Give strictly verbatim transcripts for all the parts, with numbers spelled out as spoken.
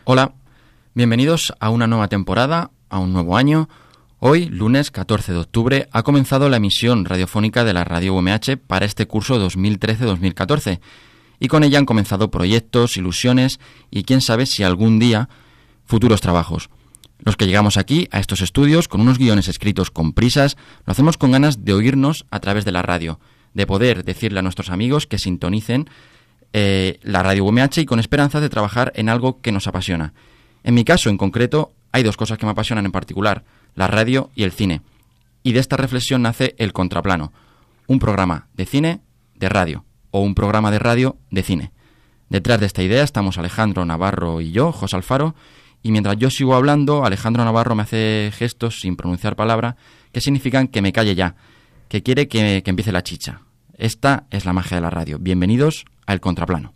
Hola, bienvenidos a una nueva temporada, a un nuevo año. Hoy, lunes catorce de octubre, ha comenzado la emisión radiofónica de la Radio U M H para este curso dos mil trece dos mil catorce. Y con ella han comenzado proyectos, ilusiones y quién sabe si algún día futuros trabajos. Los que llegamos aquí, a estos estudios, con unos guiones escritos con prisas, lo hacemos con ganas de oírnos a través de la radio, de poder decirle a nuestros amigos que sintonicen eh, la Radio U M H y con esperanza de trabajar en algo que nos apasiona. En mi caso, en concreto, hay dos cosas que me apasionan en particular, la radio y el cine. Y de esta reflexión nace El Contraplano, un programa de cine de radio, o un programa de radio de cine. Detrás de esta idea estamos Alejandro Navarro y yo, José Alfaro, y mientras yo sigo hablando, Alejandro Navarro me hace gestos sin pronunciar palabra que significan que me calle ya, que quiere que, que empiece la chicha. Esta es la magia de la radio. Bienvenidos a El Contraplano.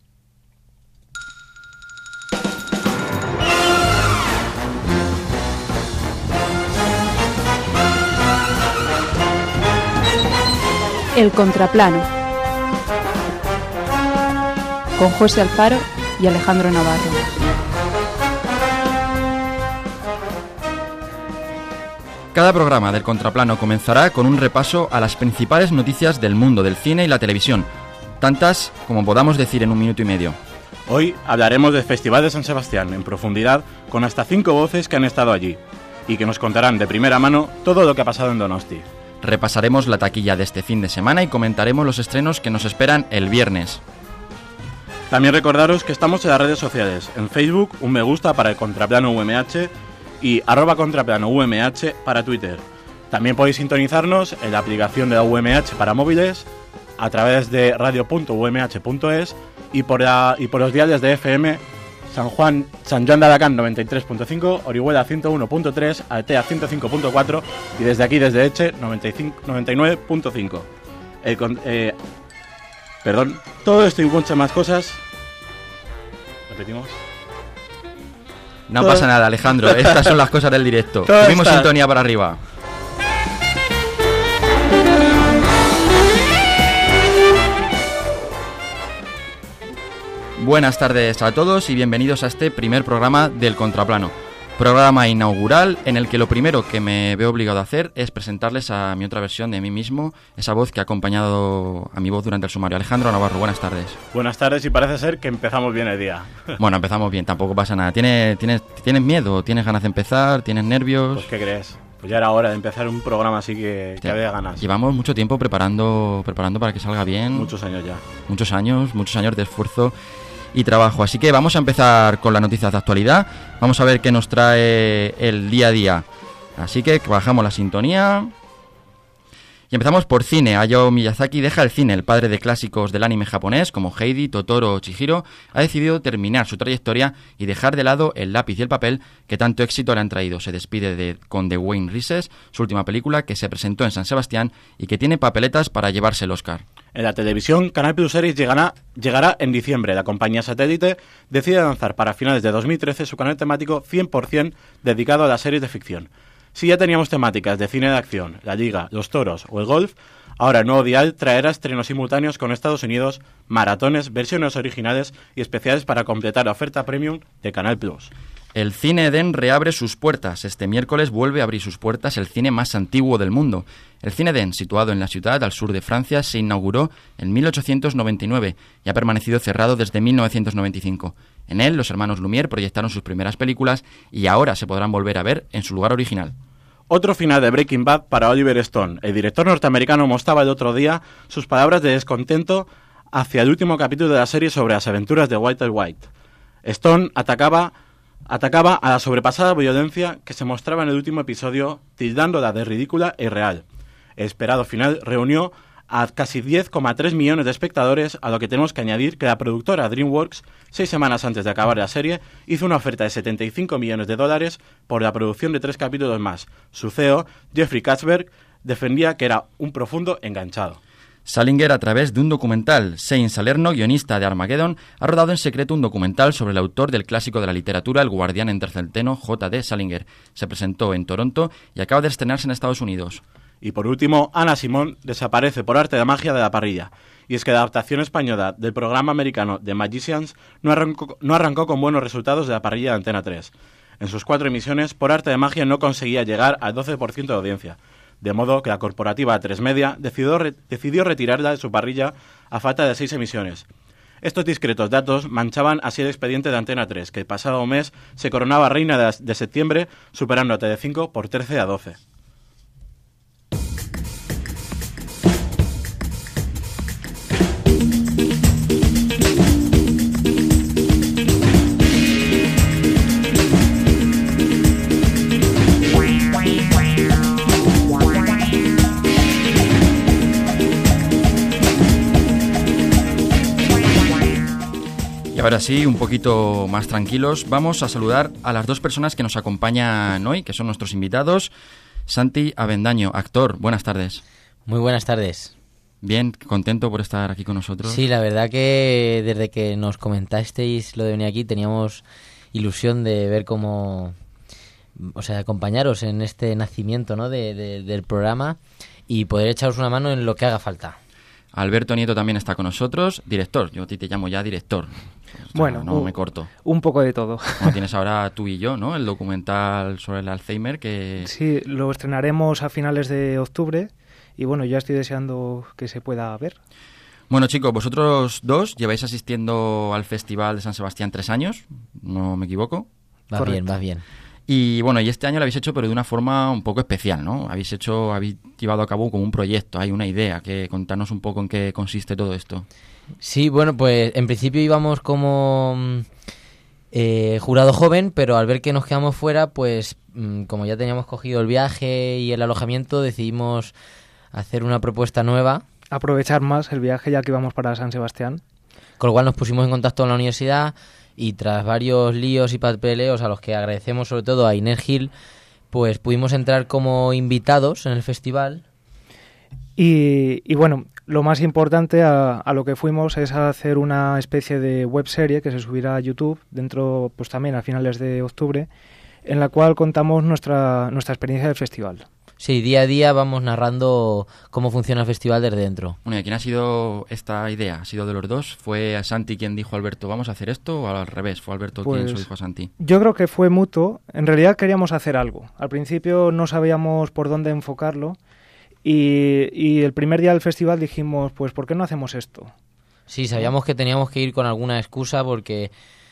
El Contraplano, con José Alfaro y Alejandro Navarro. Cada programa del Contraplano comenzará con un repaso a las principales noticias del mundo del cine y la televisión, tantas como podamos decir en un minuto y medio. Hoy hablaremos del Festival de San Sebastián en profundidad con hasta cinco voces que han estado allí y que nos contarán de primera mano todo lo que ha pasado en Donosti. Repasaremos la taquilla de este fin de semana y comentaremos los estrenos que nos esperan el viernes. También recordaros que estamos en las redes sociales, en Facebook, un me gusta para El Contraplano U M H y arroba contraplano U M H para Twitter. También podéis sintonizarnos en la aplicación de la U M H para móviles a través de radio punto u m h punto es y por, la, y por los diales de F M San Juan, San Juan de Alacant noventa y tres punto cinco, Orihuela ciento uno punto tres, Altea ciento cinco punto cuatro y desde aquí, desde Eche, noventa y cinco, noventa y nueve punto cinco. El, eh, perdón, todo esto y muchas más cosas. Repetimos. No todo... pasa nada, Alejandro, estas son las cosas del directo. Subimos está... sintonía para arriba. Buenas tardes a todos y bienvenidos a este primer programa del Contraplano. Programa inaugural en el que lo primero que me veo obligado a hacer es presentarles a mi otra versión de mí mismo, esa voz que ha acompañado a mi voz durante el sumario. Alejandro Navarro, buenas tardes. Buenas tardes y parece ser que empezamos bien el día. Bueno, empezamos bien, tampoco pasa nada. ¿Tienes, tienes, ¿tienes miedo? ¿Tienes ganas de empezar? ¿Tienes nervios? Pues ¿qué crees? Pues ya era hora de empezar un programa así que, que había ganas. Llevamos mucho tiempo preparando, preparando para que salga bien. Muchos años ya. Muchos años, muchos años de esfuerzo y trabajo. Así que vamos a empezar con las noticias de actualidad. Vamos a ver qué nos trae el día a día. Así que bajamos la sintonía. Y empezamos por cine. Hayao Miyazaki deja el cine. El padre de clásicos del anime japonés como Heidi, Totoro o Chihiro ha decidido terminar su trayectoria y dejar de lado el lápiz y el papel que tanto éxito le han traído. Se despide de, con The Wayne Rises, su última película que se presentó en San Sebastián y que tiene papeletas para llevarse el Oscar. En la televisión, Canal Plus Series llegará, llegará en diciembre. La compañía satélite decide lanzar para finales de dos mil trece su canal temático cien por ciento dedicado a las series de ficción. Si ya teníamos temáticas de cine de acción, la liga, los toros o el golf, ahora el nuevo dial traerá estrenos simultáneos con Estados Unidos, maratones, versiones originales y especiales para completar la oferta premium de Canal Plus. El Cine Edén reabre sus puertas. Este miércoles vuelve a abrir sus puertas el cine más antiguo del mundo. El Cine Edén, situado en la ciudad al sur de Francia, se inauguró en mil ochocientos noventa y nueve y ha permanecido cerrado desde mil novecientos noventa y cinco. En él, los hermanos Lumière proyectaron sus primeras películas y ahora se podrán volver a ver en su lugar original. Otro final de Breaking Bad para Oliver Stone. El director norteamericano mostraba el otro día sus palabras de descontento hacia el último capítulo de la serie sobre las aventuras de Walter White. Stone atacaba... Atacaba a la sobrepasada violencia que se mostraba en el último episodio, tildándola de ridícula e irreal. El esperado final reunió a casi diez coma tres millones de espectadores, a lo que tenemos que añadir que la productora DreamWorks, seis semanas antes de acabar la serie, hizo una oferta de setenta y cinco millones de dólares por la producción de tres capítulos más. Su C E O, Jeffrey Katzenberg, defendía que era un profundo enganchado. Salinger, a través de un documental. Shane Salerno, guionista de Armageddon, ha rodado en secreto un documental sobre el autor del clásico de la literatura, El guardián intercelteno, J D Salinger. Se presentó en Toronto y acaba de estrenarse en Estados Unidos. Y por último, Ana Simón desaparece por arte de magia de la parrilla. Y es que la adaptación española del programa americano The Magicians no arrancó, no arrancó con buenos resultados de la parrilla de Antena tres. En sus cuatro emisiones, por arte de magia, no conseguía llegar al doce por ciento de audiencia. De modo que la corporativa A tres Media decidió, re- decidió retirarla de su parrilla a falta de seis emisiones. Estos discretos datos manchaban así el expediente de Antena tres, que el pasado mes se coronaba reina de, de septiembre, superando a Telecinco por trece a doce. Y ahora sí, un poquito más tranquilos, vamos a saludar a las dos personas que nos acompañan hoy, que son nuestros invitados. Santi Avendaño, actor, buenas tardes. Muy buenas tardes. Bien, contento por estar aquí con nosotros. Sí, la verdad que desde que nos comentasteis lo de venir aquí teníamos ilusión de ver cómo, o sea, acompañaros en este nacimiento, ¿no? de, de, del programa y poder echaros una mano en lo que haga falta. Alberto Nieto también está con nosotros, director, yo a ti te llamo ya director. O sea, bueno, no un, me corto. Un poco de todo. Como tienes ahora tú y yo, ¿no? El documental sobre el Alzheimer que... Sí, lo estrenaremos a finales de octubre y bueno, ya estoy deseando que se pueda ver. Bueno, chicos, vosotros dos lleváis asistiendo al Festival de San Sebastián tres años, no me equivoco. Va Correcto. bien, va bien. Y bueno, y este año lo habéis hecho pero de una forma un poco especial, ¿no? Habéis hecho, habéis llevado a cabo como un proyecto, hay una idea, que contarnos un poco en qué consiste todo esto. Sí, bueno, pues en principio íbamos como eh, jurado joven, pero al ver que nos quedamos fuera, pues mm, como ya teníamos cogido el viaje y el alojamiento, decidimos hacer una propuesta nueva. Aprovechar más el viaje ya que vamos para San Sebastián. Con lo cual nos pusimos en contacto con la universidad y tras varios líos y papeleos a los que agradecemos sobre todo a Inés Gil, pues pudimos entrar como invitados en el festival. Y, y bueno, lo más importante a, a lo que fuimos es a hacer una especie de webserie que se subirá a YouTube dentro, pues también a finales de octubre, en la cual contamos nuestra, nuestra experiencia del festival. Sí, día a día vamos narrando cómo funciona el festival desde dentro. Bueno, ¿y quién ha sido esta idea? ¿Ha sido de los dos? ¿Fue a Santi quien dijo a Alberto, vamos a hacer esto? ¿O al revés? ¿Fue Alberto Pues, quien se lo dijo a Santi? Yo creo que fue mutuo. En realidad queríamos hacer algo. Al principio no sabíamos por dónde enfocarlo y, y el primer día del festival dijimos, pues ¿por qué no hacemos esto? Sí, sabíamos que teníamos que ir con alguna excusa porque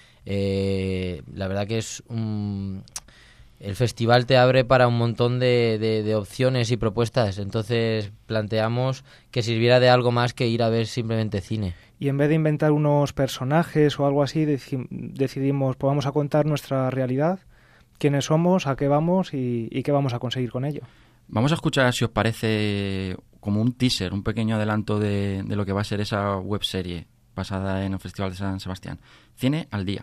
eh, la verdad que es un... El festival te abre para un montón de, de, de opciones y propuestas, entonces planteamos que sirviera de algo más que ir a ver simplemente cine. Y en vez de inventar unos personajes o algo así, deci- decidimos, pues vamos a contar nuestra realidad, quiénes somos, a qué vamos y, y qué vamos a conseguir con ello. Vamos a escuchar, si os parece, como un teaser, un pequeño adelanto de, de lo que va a ser esa webserie basada en el Festival de San Sebastián. Cine al día.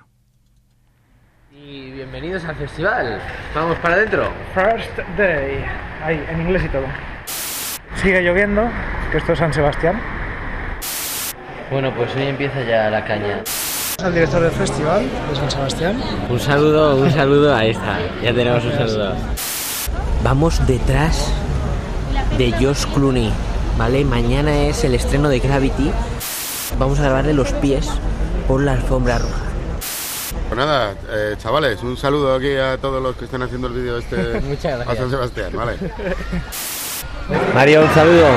Y bienvenidos al festival. Vamos para adentro. First day. Ahí, en inglés y todo. Sigue lloviendo, que esto es San Sebastián. Bueno, pues hoy empieza ya la caña. Al director del festival de San Sebastián. Un saludo, un saludo. Ahí está, ya tenemos un saludo. Vamos detrás de George Clooney, ¿vale? Mañana es el estreno de Gravity. Vamos a grabarle los pies por la alfombra roja. Pues nada, eh, chavales, un saludo aquí a todos los que están haciendo el vídeo este Muchas gracias. a San Sebastián, ¿vale? Mario, un saludo.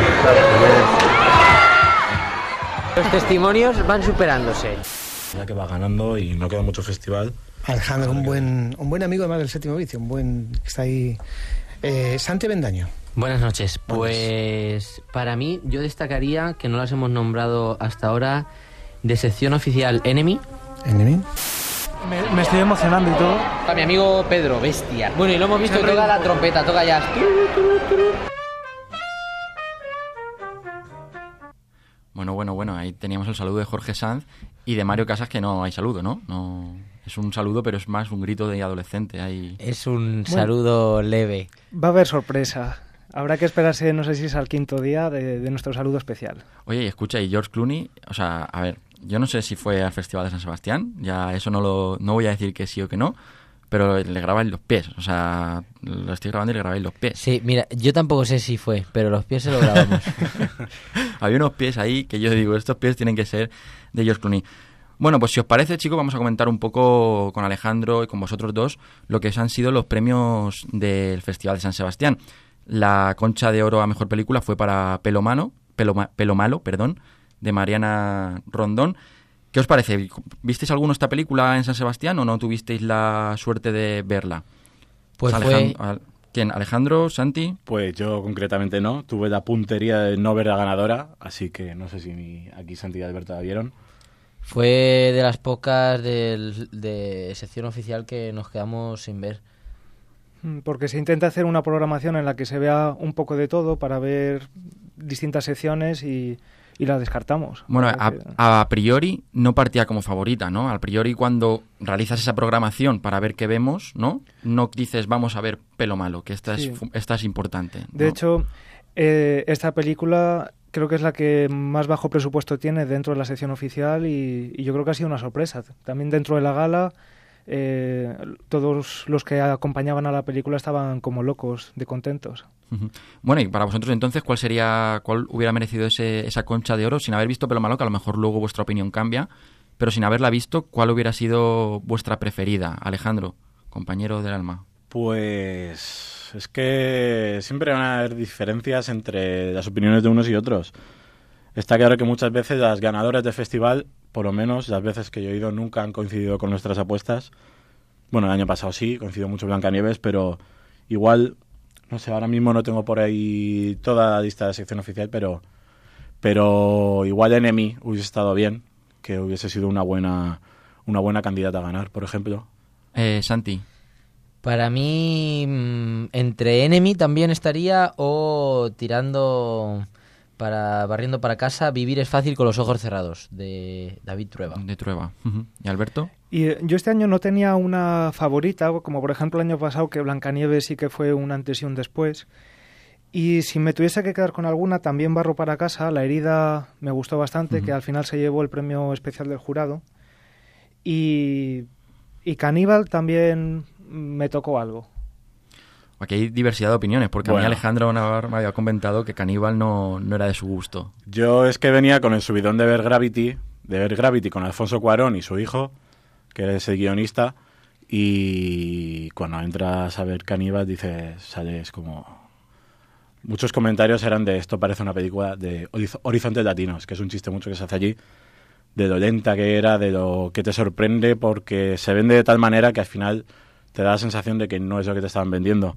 Los testimonios van superándose. Ya que va ganando y no queda mucho festival. Alejandro, un buen, un buen amigo además del Séptimo Vicio, un buen que está ahí. Eh, Santi Avendaño. Buenas noches. Pues para mí, yo destacaría que no las hemos nombrado hasta ahora de sección oficial Enemy. Enemy. Me, me estoy emocionando y todo. A mi amigo Pedro, bestia. Bueno, y lo hemos visto, toca la trompeta, toca ya. Bueno, bueno, bueno, ahí teníamos el saludo de Jorge Sanz y de Mario Casas, que no hay saludo, ¿no? No es un saludo, pero es más un grito de adolescente. Hay... Es un saludo leve. Va a haber sorpresa. Habrá que esperarse, no sé si es al quinto día de, de nuestro saludo especial. Oye, y escucha, y George Clooney, o sea, a ver, yo no sé si fue al Festival de San Sebastián, ya eso no lo no voy a decir que sí o que no, pero le grabáis los pies, o sea, lo estoy grabando y le grabáis los pies. Sí, mira, yo tampoco sé si fue, pero los pies se lo grabamos. Había unos pies ahí que yo digo, estos pies tienen que ser de George Clooney. Bueno, pues si os parece, chicos, vamos a comentar un poco con Alejandro y con vosotros dos lo que han sido los premios del Festival de San Sebastián. La Concha de Oro a Mejor Película fue para Pelo Malo, Pelo, Pelo Malo, perdón, de Mariana Rondón. ¿Qué os parece? ¿Visteis alguno esta película en San Sebastián o no tuvisteis la suerte de verla? Pues Alejand- fue... Al- ¿Quién? ¿Alejandro? ¿Santi? Pues yo concretamente no. Tuve la puntería de no ver la ganadora, así que no sé si mi, aquí Santi y Alberto la vieron. Fue de las pocas del, de sección oficial que nos quedamos sin ver. Porque se intenta hacer una programación en la que se vea un poco de todo para ver distintas secciones y, y la descartamos. Bueno, a, Que- a priori no partía como favorita, ¿no? A priori cuando realizas esa programación para ver qué vemos, ¿no? No dices vamos a ver Pelo Malo, que esta, Sí. es, fu- esta es importante. De ¿no? hecho, eh, esta película creo que es la que más bajo presupuesto tiene dentro de la sección oficial y, y yo creo que ha sido una sorpresa. También dentro de la gala, eh, todos los que acompañaban a la película estaban como locos de contentos. Ujú. Bueno, y para vosotros entonces, ¿cuál sería, cuál hubiera merecido ese, esa Concha de Oro sin haber visto Pelo Malo? Que a lo mejor luego vuestra opinión cambia, pero sin haberla visto, ¿cuál hubiera sido vuestra preferida? Alejandro, compañero del alma. Pues es que siempre van a haber diferencias entre las opiniones de unos y otros. Está claro que muchas veces las ganadoras del festival, por lo menos las veces que yo he ido, nunca han coincidido con nuestras apuestas. Bueno, el año pasado sí, coincidió mucho Blancanieves, pero igual, no sé, ahora mismo no tengo por ahí toda la lista de sección oficial, pero, pero igual Enemy hubiese estado bien, que hubiese sido una buena, una buena candidata a ganar, por ejemplo. Eh, Santi. Para mí, mm, entre Enemy también estaría o tirando para barriendo para casa, Vivir es fácil con los ojos cerrados, de David Trueba. De Trueba. Ujú. ¿Y Alberto? Y eh, yo este año no tenía una favorita, como por ejemplo el año pasado que Blancanieves sí que fue un antes y un después. Y si me tuviese que quedar con alguna, también barro para casa. La herida me gustó bastante, Ujú. que al final se llevó el premio especial del jurado. Y, y Caníbal también me tocó algo. Aquí hay diversidad de opiniones, porque a Bueno. mí Alejandro Navarro me había comentado que Caníbal no, no era de su gusto. Yo es que venía con el subidón de ver Gravity, de ver Gravity con Alfonso Cuarón y su hijo, que es el guionista, y cuando entras a ver Caníbal dices, sales como... Muchos comentarios eran de esto parece una película de Horiz- Horizontes Latinos, que es un chiste mucho que se hace allí, de lo lenta que era, de lo que te sorprende, porque se vende de tal manera que al final te da la sensación de que no es lo que te estaban vendiendo.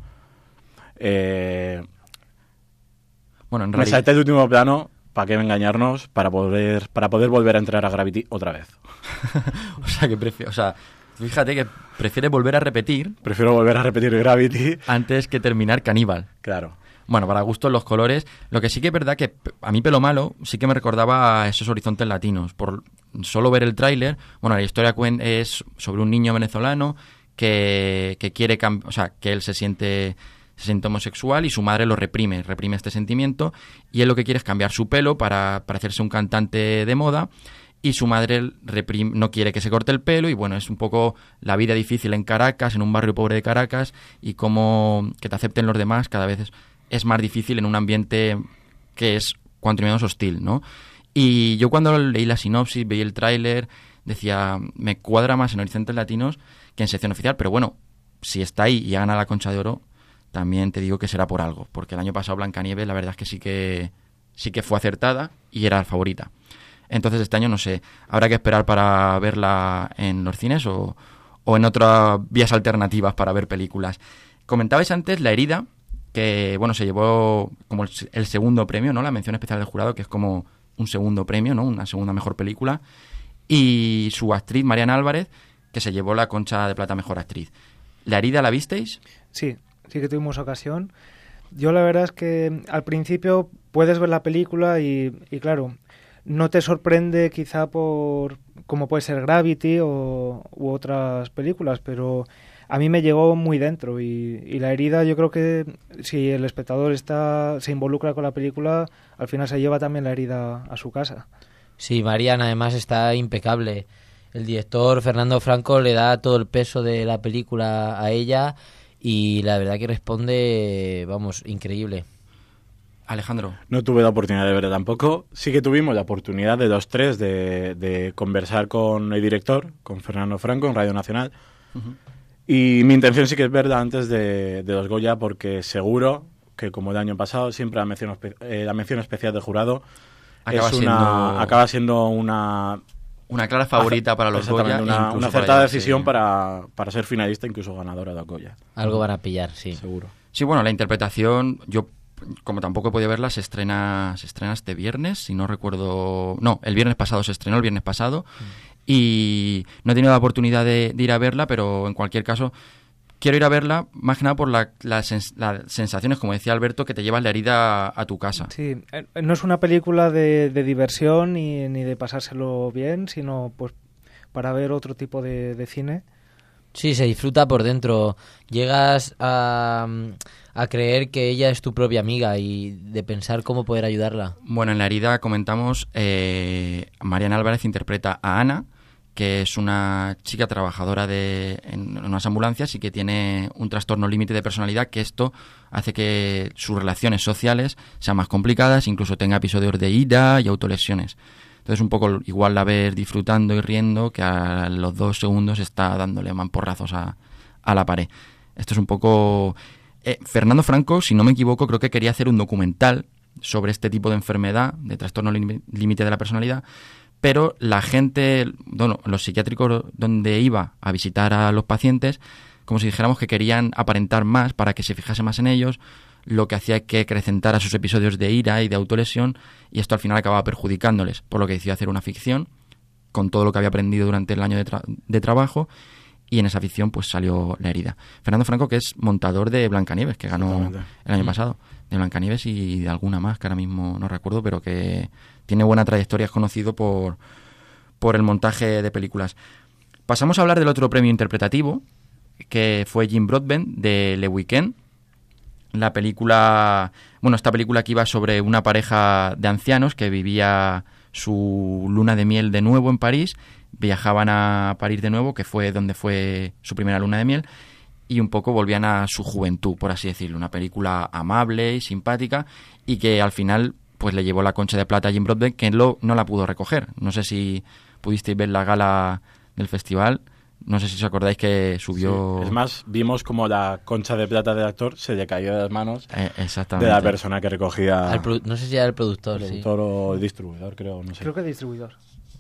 Eh, Bueno, en me realidad... salté el último plano, para qué engañarnos, para poder, para poder volver a entrar a Gravity otra vez. o sea, que prefiero... O sea, fíjate que prefiere volver a repetir Prefiero volver a repetir Gravity. antes que terminar Caníbal. Claro. Bueno, para gustos los colores. Lo que sí que es verdad que p- a mí Pelo Malo sí que me recordaba a esos horizontes latinos. Por solo ver el tráiler, bueno, la historia cuen- es sobre un niño venezolano que, que quiere cambiar, o sea, que él se siente, se siente homosexual y su madre lo reprime, reprime este sentimiento y él lo que quiere es cambiar su pelo para parecerse un cantante de moda y su madre reprim- no quiere que se corte el pelo y bueno, es un poco la vida difícil en Caracas, en un barrio pobre de Caracas y cómo que te acepten los demás cada vez es, es más difícil en un ambiente que es cuanto menos hostil, ¿no? Y yo cuando leí la sinopsis, veí el tráiler, decía, me cuadra más en Horizontes Latinos que en sección oficial, pero bueno, si está ahí y gana la Concha de Oro, también te digo que será por algo, porque el año pasado Blancanieves la verdad es que sí que sí que fue acertada y era la favorita. Entonces este año no sé, habrá que esperar para verla en los cines o, o en otras vías alternativas para ver películas. Comentabais antes La herida, que bueno, se llevó como el, el segundo premio, ¿no? La mención especial del jurado, que es como un segundo premio, ¿no? Una segunda mejor película. Y su actriz, Mariana Álvarez, que se llevó la Concha de Plata mejor actriz. ¿La herida la visteis? Sí, sí que tuvimos ocasión. Yo la verdad es que al principio puedes ver la película y, y claro, no te sorprende quizá por como puede ser Gravity o, u otras películas, pero a mí me llegó muy dentro y, y La herida yo creo que si el espectador está se involucra con la película, al final se lleva también la herida a su casa. Sí, Mariana además está impecable. el director Fernando Franco le da todo el peso de la película a ella y la verdad que responde, vamos, increíble. Alejandro. No tuve la oportunidad de verla tampoco. Sí que tuvimos la oportunidad de los tres de, de conversar con el director, con Fernando Franco, en Radio Nacional. Uh-huh. Y mi intención sí que es verla antes de, de los Goya, porque seguro que, como el año pasado, siempre la mención, eh, la mención especial del jurado acaba, es una, siendo... acaba siendo una... Una clara favorita para los Goya. Una, una acertada decisión sí. para, para ser finalista, incluso ganadora de los Goya. Algo van a pillar, sí. Seguro. Sí, bueno, la interpretación, yo como tampoco he podido verla, se estrena, se estrena este viernes, si no recuerdo... No, el viernes pasado se estrenó, el viernes pasado, mm. y no he tenido la oportunidad de, de ir a verla, pero en cualquier caso quiero ir a verla más que nada por la, la sens, las sensaciones, como decía Alberto, que te llevas la herida a, a tu casa. Sí, no es una película de, de diversión ni, ni de pasárselo bien, sino pues para ver otro tipo de, de cine. Sí, se disfruta por dentro. Llegas a, a creer que ella es tu propia amiga y de pensar cómo poder ayudarla. Bueno, en La herida comentamos, eh, Mariana Álvarez interpreta a Ana, que es una chica trabajadora de, en, en unas ambulancias y que tiene un trastorno límite de personalidad, que esto hace que sus relaciones sociales sean más complicadas, incluso tenga episodios de ira y autolesiones. Entonces un poco igual la ves disfrutando y riendo que a los dos segundos está dándole mamporrazos a, a la pared. Esto es un poco... Eh, Fernando Franco, si no me equivoco, creo que quería hacer un documental sobre este tipo de enfermedad, de trastorno límite de la personalidad, pero la gente, bueno, los psiquiátricos donde iba a visitar a los pacientes, como si dijéramos que querían aparentar más para que se fijase más en ellos, lo que hacía que acrecentara sus episodios de ira y de autolesión, y esto al final acababa perjudicándoles, por lo que decidió hacer una ficción con todo lo que había aprendido durante el año de, tra- de trabajo, y en esa ficción pues salió La herida. Fernando Franco, que es montador de Blancanieves, que ganó el año pasado, de Blancanieves y de alguna más que ahora mismo no recuerdo, pero que tiene buena trayectoria, es conocido por, por el montaje de películas. Pasamos a hablar del otro premio interpretativo, que fue Jim Broadbent, de Le Weeknd. La película, bueno, esta película que iba sobre una pareja de ancianos que vivía su luna de miel de nuevo en París, viajaban a París de nuevo, que fue donde fue su primera luna de miel, y un poco volvían a su juventud, por así decirlo. Una película amable y simpática, y que al final pues le llevó la Concha de Plata a Jim Broadbent, que lo, no la pudo recoger. No sé si pudisteis ver la gala del festival. No sé si os acordáis que subió... Sí, es más, vimos como la Concha de Plata del actor se le cayó de las manos eh, exactamente. de la persona que recogía... Produ- no sé si era el productor, el sí. productor o el distribuidor, creo, no sé. Creo que distribuidor.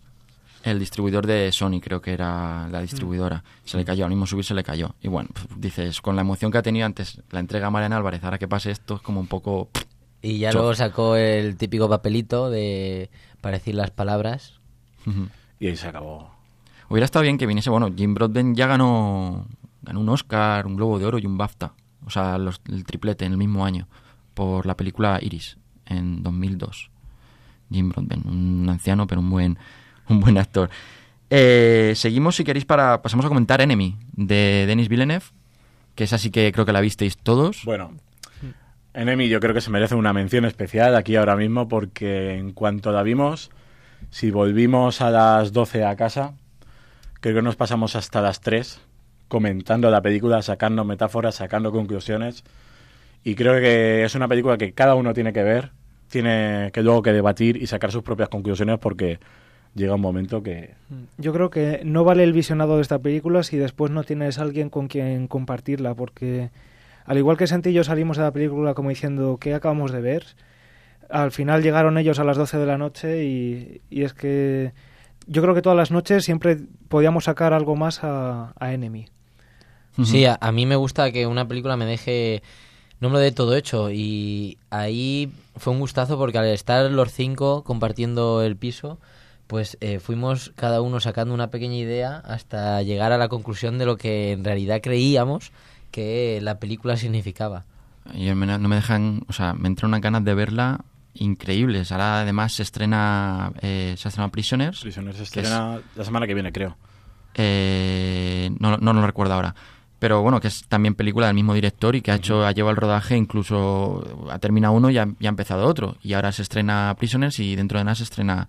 El distribuidor de Sony, creo que era la distribuidora. Mm. Se le cayó, al mismo subir se le cayó. Y bueno, dices, con la emoción que ha tenido antes la entrega a Mariana Álvarez, ahora que pase esto, es como un poco... Y ya Chof. luego sacó el típico papelito de para decir las palabras. Uh-huh. Y ahí se acabó. Hubiera estado bien que viniese, bueno, Jim Broadbent ya ganó, ganó un Oscar, un Globo de Oro y un BAFTA, o sea, los, el triplete en el mismo año, por la película Iris, en dos mil dos. Jim Broadbent, un anciano pero un buen, un buen actor. Eh, seguimos, si queréis, para pasamos a comentar Enemy, de Denis Villeneuve, que es así que creo que la visteis todos. Bueno, Enemy yo creo que se merece una mención especial aquí ahora mismo, porque en cuanto la vimos, si volvimos a las doce a casa... Creo que nos pasamos hasta las tres comentando la película, sacando metáforas, sacando conclusiones. Y creo que es una película que cada uno tiene que ver, tiene que luego que debatir y sacar sus propias conclusiones, porque llega un momento que... Yo creo que no vale el visionado de esta película si después no tienes alguien con quien compartirla, porque al igual que Santi y yo salimos de la película como diciendo ¿qué acabamos de ver? Al final llegaron ellos a las doce de la noche y, y es que... Yo creo que todas las noches siempre podíamos sacar algo más a, a Enemy. Sí, a, a mí me gusta que una película me deje... No me lo dé todo hecho. Y ahí fue un gustazo porque al estar los cinco compartiendo el piso, pues eh, fuimos cada uno sacando una pequeña idea hasta llegar a la conclusión de lo que en realidad creíamos que la película significaba. Y no me dejan... O sea, me entran unas ganas de verla... increíbles. Ahora además se estrena eh, se estrena Prisoners. Prisoners se estrena es, la semana que viene, creo. Eh, no, no lo recuerdo ahora. Pero bueno, que es también película del mismo director y que ha hecho, ha llevado el rodaje, incluso ha terminado uno y ha, y ha empezado otro. Y ahora se estrena Prisoners y dentro de nada se estrena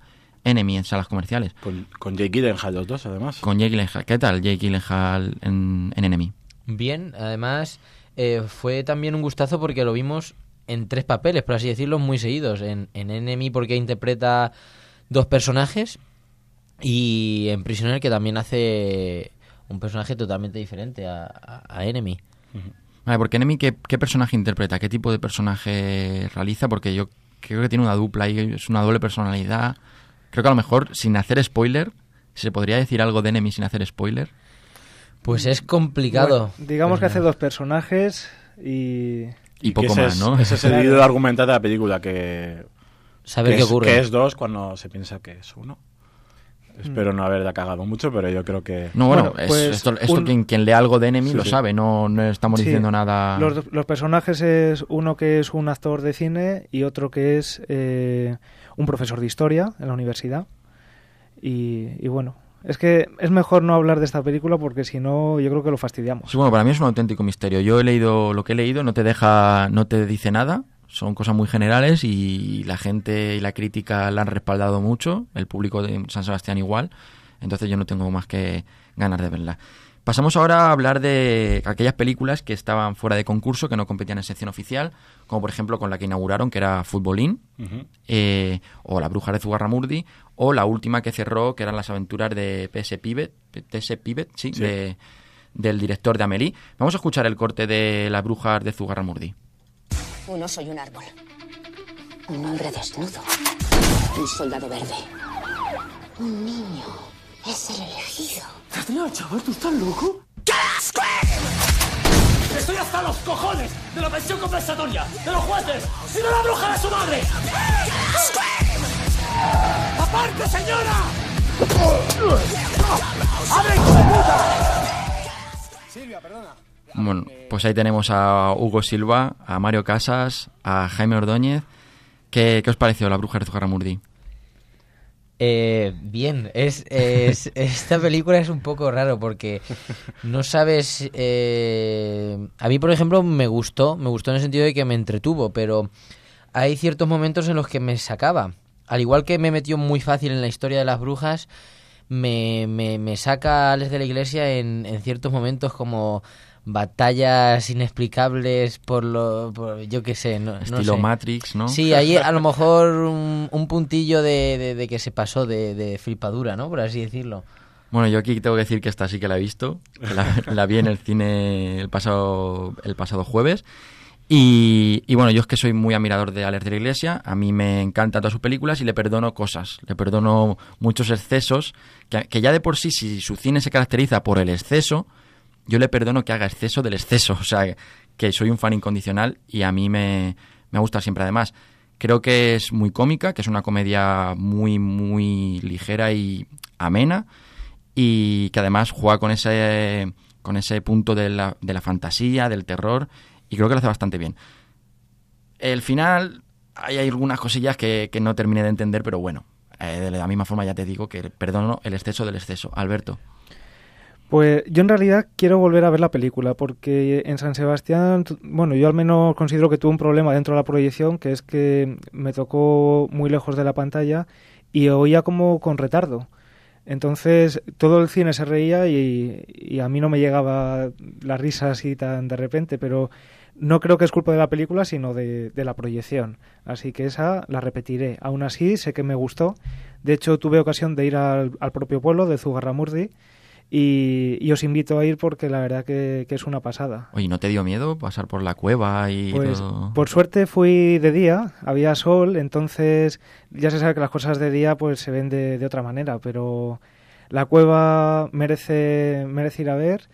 Enemy en salas comerciales. Con, con Jake Gyllenhaal los dos, además. Con Jake Gyllenhaal. ¿Qué tal Jake Gyllenhaal en, en Enemy? Bien, además eh, fue también un gustazo porque lo vimos en tres papeles, por así decirlo, muy seguidos. En, en Enemy porque interpreta dos personajes y en Prisoner que también hace un personaje totalmente diferente a, a, a Enemy. Uh-huh. Vale, porque Enemy, ¿qué, ¿qué personaje interpreta? ¿Qué tipo de personaje realiza? Porque yo creo que tiene una dupla y es una doble personalidad. Creo que a lo mejor, sin hacer spoiler, ¿se podría decir algo de Enemy sin hacer spoiler? Pues es complicado. Bueno, digamos que hace dos personajes y... Y, y poco más, es, ¿no? Ese es el hilo argumental de la película, que... Saber qué qué es, ocurre. Que es dos cuando se piensa que es uno. Espero no haberla cagado mucho, pero yo creo que... No, bueno, bueno es, pues esto, esto un... quien, quien lee algo de Enemy sí, lo sí. sabe, no, no estamos sí. diciendo nada... Los, los personajes es uno que es un actor de cine y otro que es eh, un profesor de historia en la universidad. Y, y bueno, es que es mejor no hablar de esta película porque si no yo creo que lo fastidiamos. Sí, bueno, para mí es un auténtico misterio. Yo he leído lo que he leído, no te deja, no te dice nada. Son cosas muy generales y la gente y la crítica la han respaldado mucho, el público de San Sebastián igual, entonces yo no tengo más que ganas de verla. Pasamos ahora a hablar de aquellas películas que estaban fuera de concurso, que no competían en sección oficial, como por ejemplo con la que inauguraron, que era Futbolín, uh-huh. eh, o La bruja de Zugarramurdi, o la última que cerró, que eran Las aventuras de T S. Pivet, T S. Pivet, sí, sí. De, del director de Amélie. Vamos a escuchar el corte de Las brujas de Zugarramurdi. Uno soy un árbol. Un hombre desnudo. Un soldado verde. Un niño. Es el elegido. Adrián, chaval, ¿tú estás loco? Estoy hasta los cojones de la pensión compensatoria, de los jueces y de la bruja de su madre. ¡Aparte, señora! ¡Abre, hijo de puta! Silvia, perdona. Bueno, pues ahí tenemos a Hugo Silva, a Mario Casas, a Jaime Ordóñez. ¿Qué, qué os pareció La bruja de Zugarramurdi? Eh, bien, es, es esta película es un poco raro porque no sabes... Eh, a mí, por ejemplo, me gustó, me gustó en el sentido de que me entretuvo, pero hay ciertos momentos en los que me sacaba. Al igual que me metió muy fácil en la historia de las brujas, me, me, me saca Alex de la Iglesia en, en ciertos momentos como... batallas inexplicables por lo por, yo qué sé, no, estilo no sé. Matrix, ¿no? Sí, ahí a lo mejor un, un puntillo de, de, de que se pasó de, de flipadura, ¿no? Por así decirlo. Bueno, yo aquí tengo que decir que esta sí que la he visto, que la, la vi en el cine el pasado el pasado jueves. Y, y bueno, yo es que soy muy admirador de Alex de la Iglesia, a mí me encantan todas sus películas y le perdono cosas, le perdono muchos excesos, que, que ya de por sí, si su cine se caracteriza por el exceso, yo le perdono que haga exceso del exceso, o sea, que soy un fan incondicional y a mí me, me gusta siempre. Además, creo que es muy cómica, que es una comedia muy, muy ligera y amena y que además juega con ese, con ese punto de la, de la fantasía, del terror y creo que lo hace bastante bien. El final, hay algunas cosillas que, que no terminé de entender, pero bueno, eh, de la misma forma ya te digo que perdono el exceso del exceso. Alberto. Pues yo en realidad quiero volver a ver la película porque en San Sebastián, bueno, yo al menos considero que tuve un problema dentro de la proyección, que es que me tocó muy lejos de la pantalla y oía como con retardo. Entonces todo el cine se reía y, y a mí no me llegaba la risa así tan de repente, pero no creo que es culpa de la película, sino de, de la proyección. Así que esa la repetiré. Aún así, sé que me gustó. De hecho, tuve ocasión de ir al, al propio pueblo de Zugarramurdi. Y, y os invito a ir porque la verdad que, que es una pasada. Oye, ¿no te dio miedo pasar por la cueva y pues, todo? Por suerte fui de día, había sol, entonces ya se sabe que las cosas de día pues se ven de, de otra manera, pero la cueva merece, merece ir a ver.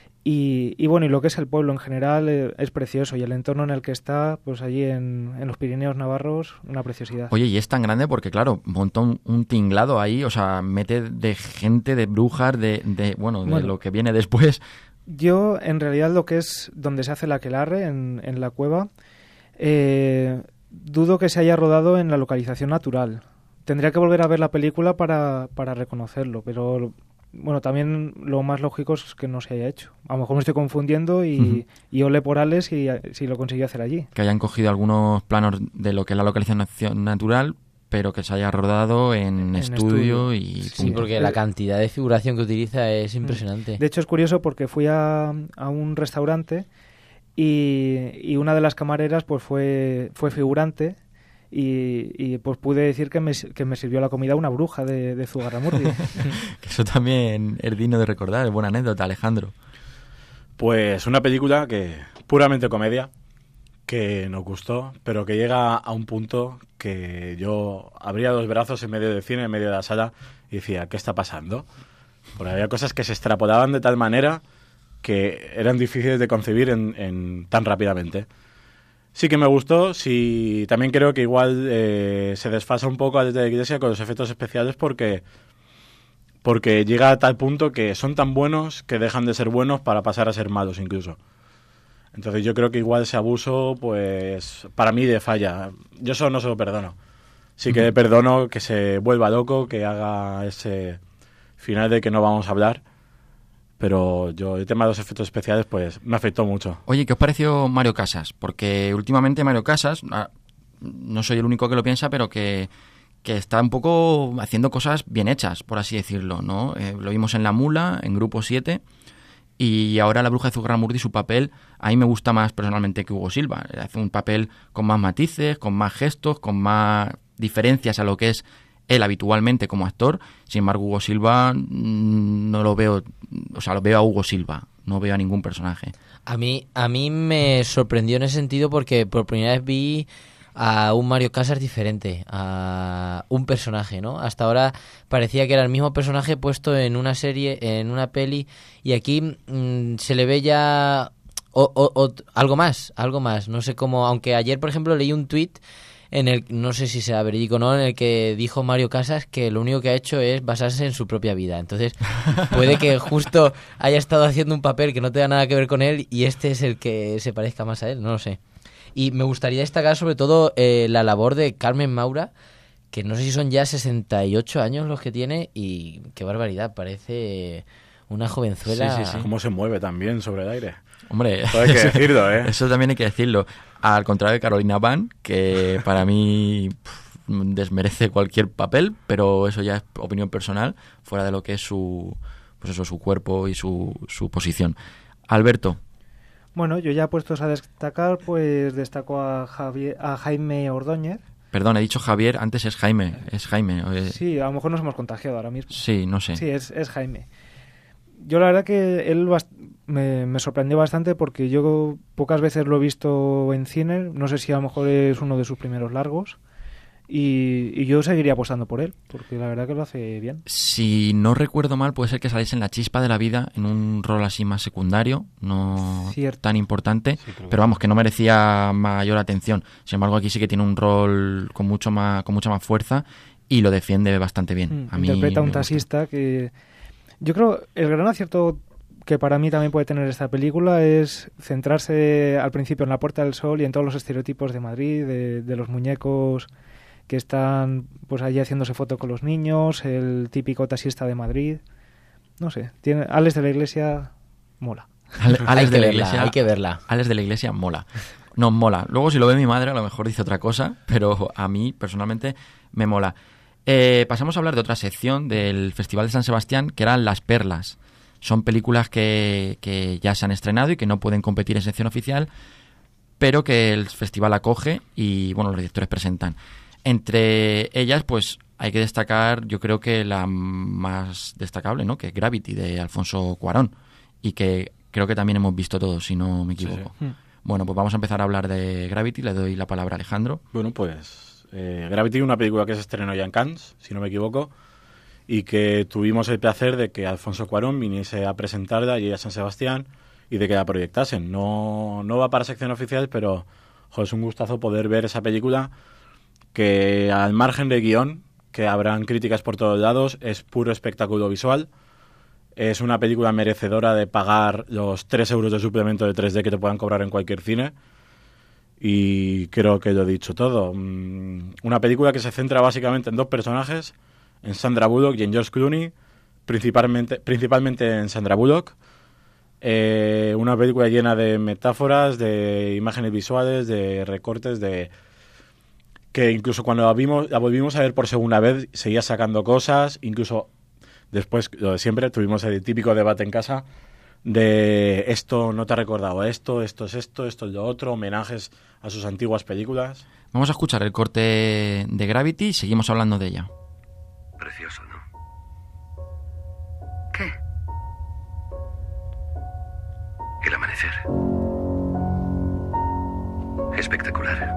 Y, y bueno, y lo que es el pueblo en general eh, es precioso y el entorno en el que está, pues allí en, en los Pirineos navarros, una preciosidad. Oye, y es tan grande porque, claro, montó un, un tinglado ahí, o sea, mete de gente, de brujas, de, de bueno, de bueno, lo que viene después. Yo, en realidad, lo que es donde se hace la aquelarre, en, en la cueva, eh, dudo que se haya rodado en la localización natural. Tendría que volver a ver la película para, para reconocerlo, pero... Bueno, también lo más lógico es que no se haya hecho. A lo mejor me estoy confundiendo y, uh-huh. y ole por Alex si, si lo consiguió hacer allí. Que hayan cogido algunos planos de lo que es la localización natural, pero que se haya rodado en, en estudio, estudio y sí, punto. Porque la cantidad de figuración que utiliza es impresionante. De hecho es curioso porque fui a, a un restaurante y, y una de las camareras pues fue fue figurante y, y pues pude decir que me, que me sirvió la comida una bruja de, de Zugarramurdi. Eso también es digno de recordar, es buena anécdota, Alejandro. Pues una película que puramente comedia, que nos gustó, pero que llega a un punto que yo abría los brazos en medio del cine, en medio de la sala, y decía, ¿qué está pasando? Porque había cosas que se extrapolaban de tal manera que eran difíciles de concebir en, en tan rápidamente. Sí que me gustó, sí, también creo que igual eh, se desfasa un poco desde la Iglesia con los efectos especiales porque, porque llega a tal punto que son tan buenos que dejan de ser buenos para pasar a ser malos incluso. Entonces yo creo que igual ese abuso, pues, para mí de falla. Yo eso no se lo perdono. Sí que le perdono que se vuelva loco, que haga ese final de que no vamos a hablar. Pero yo, el tema de los efectos especiales, pues, me afectó mucho. Oye, ¿qué os pareció Mario Casas? Porque últimamente Mario Casas, no soy el único que lo piensa, pero que, que está un poco haciendo cosas bien hechas, por así decirlo, ¿no? Eh, lo vimos en La Mula, en Grupo siete... Y ahora La Bruja de Zugarramurdi, su papel, a mí me gusta más personalmente que Hugo Silva. Hace un papel con más matices, con más gestos, con más diferencias a lo que es él habitualmente como actor. Sin embargo, Hugo Silva no lo veo, o sea, lo veo a Hugo Silva, no veo a ningún personaje. A mí, a mí me sorprendió en ese sentido porque por primera vez vi a un Mario Casas diferente, a un personaje, ¿no? Hasta ahora parecía que era el mismo personaje puesto en una serie, en una peli, y aquí mmm, se le ve ya o, o, o, algo más, algo más. No sé cómo, aunque ayer, por ejemplo, leí un tuit en el, no sé si sea verídico o no, en el que dijo Mario Casas que lo único que ha hecho es basarse en su propia vida. Entonces, puede que justo haya estado haciendo un papel que no tenga nada que ver con él y este es el que se parezca más a él, no lo sé. Y me gustaría destacar sobre todo eh, la labor de Carmen Maura, que no sé si son ya sesenta y ocho años los que tiene y qué barbaridad, parece una jovenzuela. Sí, sí, sí. Cómo se mueve también sobre el aire. Hombre, eso hay que decirlo, ¿eh? Eso también hay que decirlo. Al contrario de Carolina Van, que para mí pff, desmerece cualquier papel, pero eso ya es opinión personal, fuera de lo que es su, pues eso, su cuerpo y su, su posición. Alberto. Bueno, yo ya puestos a destacar, pues destaco a, Javier, a Jaime Ordóñez. Perdón, he dicho Javier, antes es Jaime, es Jaime. Eh. Sí, a lo mejor nos hemos contagiado ahora mismo. Sí, no sé. Sí, es, es Jaime. Yo la verdad que él bast- me, me sorprendió bastante porque yo pocas veces lo he visto en cine, no sé si a lo mejor es uno de sus primeros largos. Y, y yo seguiría apostando por él, porque la verdad que lo hace bien. Si no recuerdo mal, puede ser que saliese en La Chispa de la Vida, en un rol así más secundario, no Cierto. tan importante, sí, pero vamos, que no merecía mayor atención. Sin embargo, aquí sí que tiene un rol con mucho más, con mucha más fuerza y lo defiende bastante bien. Mm, a mí interpreta a un gusta. taxista que... Yo creo el gran acierto que para mí también puede tener esta película es centrarse al principio en La Puerta del Sol y en todos los estereotipos de Madrid, de, de los muñecos que están pues allí haciéndose foto con los niños, el típico taxista de Madrid. No sé, tiene Alex de la Iglesia mola. Ale, Alex de la verla, Iglesia, hay que verla. Alex de la Iglesia mola. No mola. Luego si lo ve mi madre a lo mejor dice otra cosa, pero a mí personalmente me mola. Eh, pasamos a hablar de otra sección del Festival de San Sebastián, que eran Las Perlas. Son películas que, que ya se han estrenado y que no pueden competir en sección oficial, pero que el festival acoge y bueno, los directores presentan. Entre ellas, pues hay que destacar, yo creo que la más destacable, ¿no? Que es Gravity, de Alfonso Cuarón, y que creo que también hemos visto todos, si no me equivoco. Sí, sí. Bueno, pues vamos a empezar a hablar de Gravity. Le doy la palabra a Alejandro. Bueno, pues eh, Gravity, una película que se estrenó ya en Cannes, si no me equivoco, y que tuvimos el placer de que Alfonso Cuarón viniese a presentarla allí a San Sebastián y de que la proyectasen. No, no va para sección oficial, pero jo, es un gustazo poder ver esa película que, al margen de guión, que habrán críticas por todos lados, es puro espectáculo visual. Es una película merecedora de pagar los tres euros de suplemento de tres D que te puedan cobrar en cualquier cine. Y creo que lo he dicho todo. Una película que se centra básicamente en dos personajes, en Sandra Bullock y en George Clooney, principalmente, principalmente en Sandra Bullock. Eh, una película llena de metáforas, de imágenes visuales, de recortes, de que incluso cuando la, vimos, la volvimos a ver por segunda vez, seguía sacando cosas, incluso después, lo de siempre, tuvimos el típico debate en casa de esto no te ha recordado a esto, esto es esto, esto es lo otro, homenajes a sus antiguas películas. Vamos a escuchar el corte de Gravity y seguimos hablando de ella. Precioso, ¿no? ¿Qué? El amanecer. Espectacular.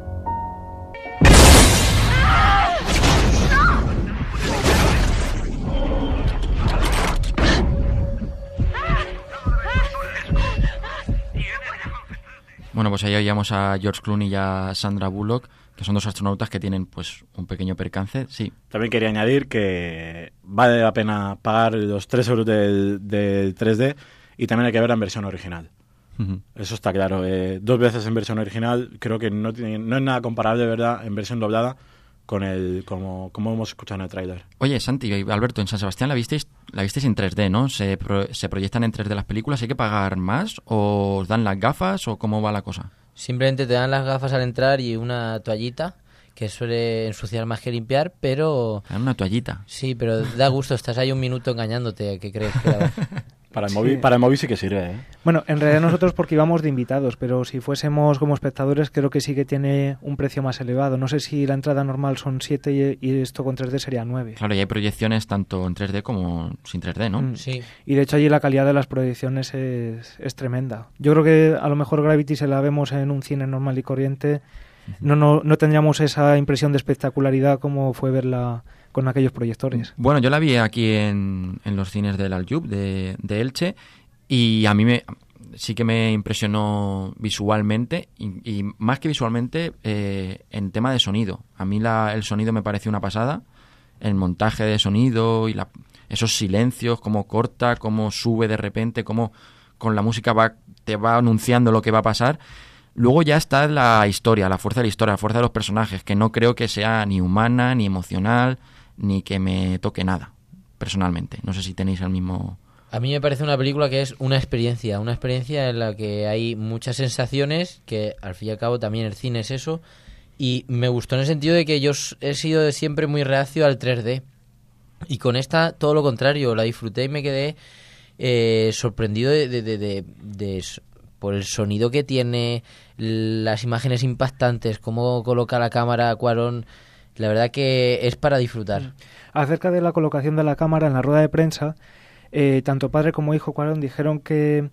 Bueno, pues ahí oíamos a George Clooney y a Sandra Bullock, que son dos astronautas que tienen pues un pequeño percance, sí. También quería añadir que vale la pena pagar los tres euros del, del tres D y también hay que verla en versión original. Uh-huh. Eso está claro. Eh, dos veces en versión original, creo que no, tiene, no es nada comparable, ¿verdad?, en versión doblada con el como, como hemos escuchado en el tráiler. Oye, Santi y Alberto, en San Sebastián la visteis la visteis en tres D, ¿no? ¿Se, pro, ¿Se proyectan en tres D las películas? ¿Hay que pagar más? ¿O os dan las gafas? ¿O cómo va la cosa? Simplemente te dan las gafas al entrar y una toallita que suele ensuciar más que limpiar, pero... Una toallita. Sí, pero da gusto, estás ahí un minuto engañándote, ¿qué crees que era? Para el, móvil, sí. para el móvil sí que sirve, ¿eh? Bueno, en realidad nosotros porque íbamos de invitados, pero si fuésemos como espectadores creo que sí que tiene un precio más elevado. No sé si la entrada normal son siete y, y esto con tres D sería nueve. Claro, y hay proyecciones tanto en tres D como sin tres D, ¿no? Mm. Sí. Y de hecho allí la calidad de las proyecciones es, es tremenda. Yo creo que a lo mejor Gravity, si la vemos en un cine normal y corriente, no, no, no tendríamos esa impresión de espectacularidad como fue verla con aquellos proyectores. Bueno, yo la vi aquí en, en los cines del Aljub de, de Elche y a mí me sí que me impresionó visualmente y, y más que visualmente eh, en tema de sonido. A mí la, el sonido me pareció una pasada, el montaje de sonido y la, esos silencios, cómo corta, cómo sube de repente, cómo con la música va te va anunciando lo que va a pasar. Luego ya está la historia, la fuerza de la historia, la fuerza de los personajes, que no creo que sea ni humana, ni emocional, ni que me toque nada, personalmente. No sé si tenéis el mismo... A mí me parece una película que es una experiencia, una experiencia en la que hay muchas sensaciones, que al fin y al cabo también el cine es eso, y me gustó en el sentido de que yo he sido siempre muy reacio al tres D, y con esta todo lo contrario, la disfruté y me quedé eh, sorprendido de... de, de, de, de por el sonido que tiene, las imágenes impactantes, cómo coloca la cámara Cuarón. La verdad que es para disfrutar. Acerca de la colocación de la cámara en la rueda de prensa, eh, tanto padre como hijo Cuarón dijeron que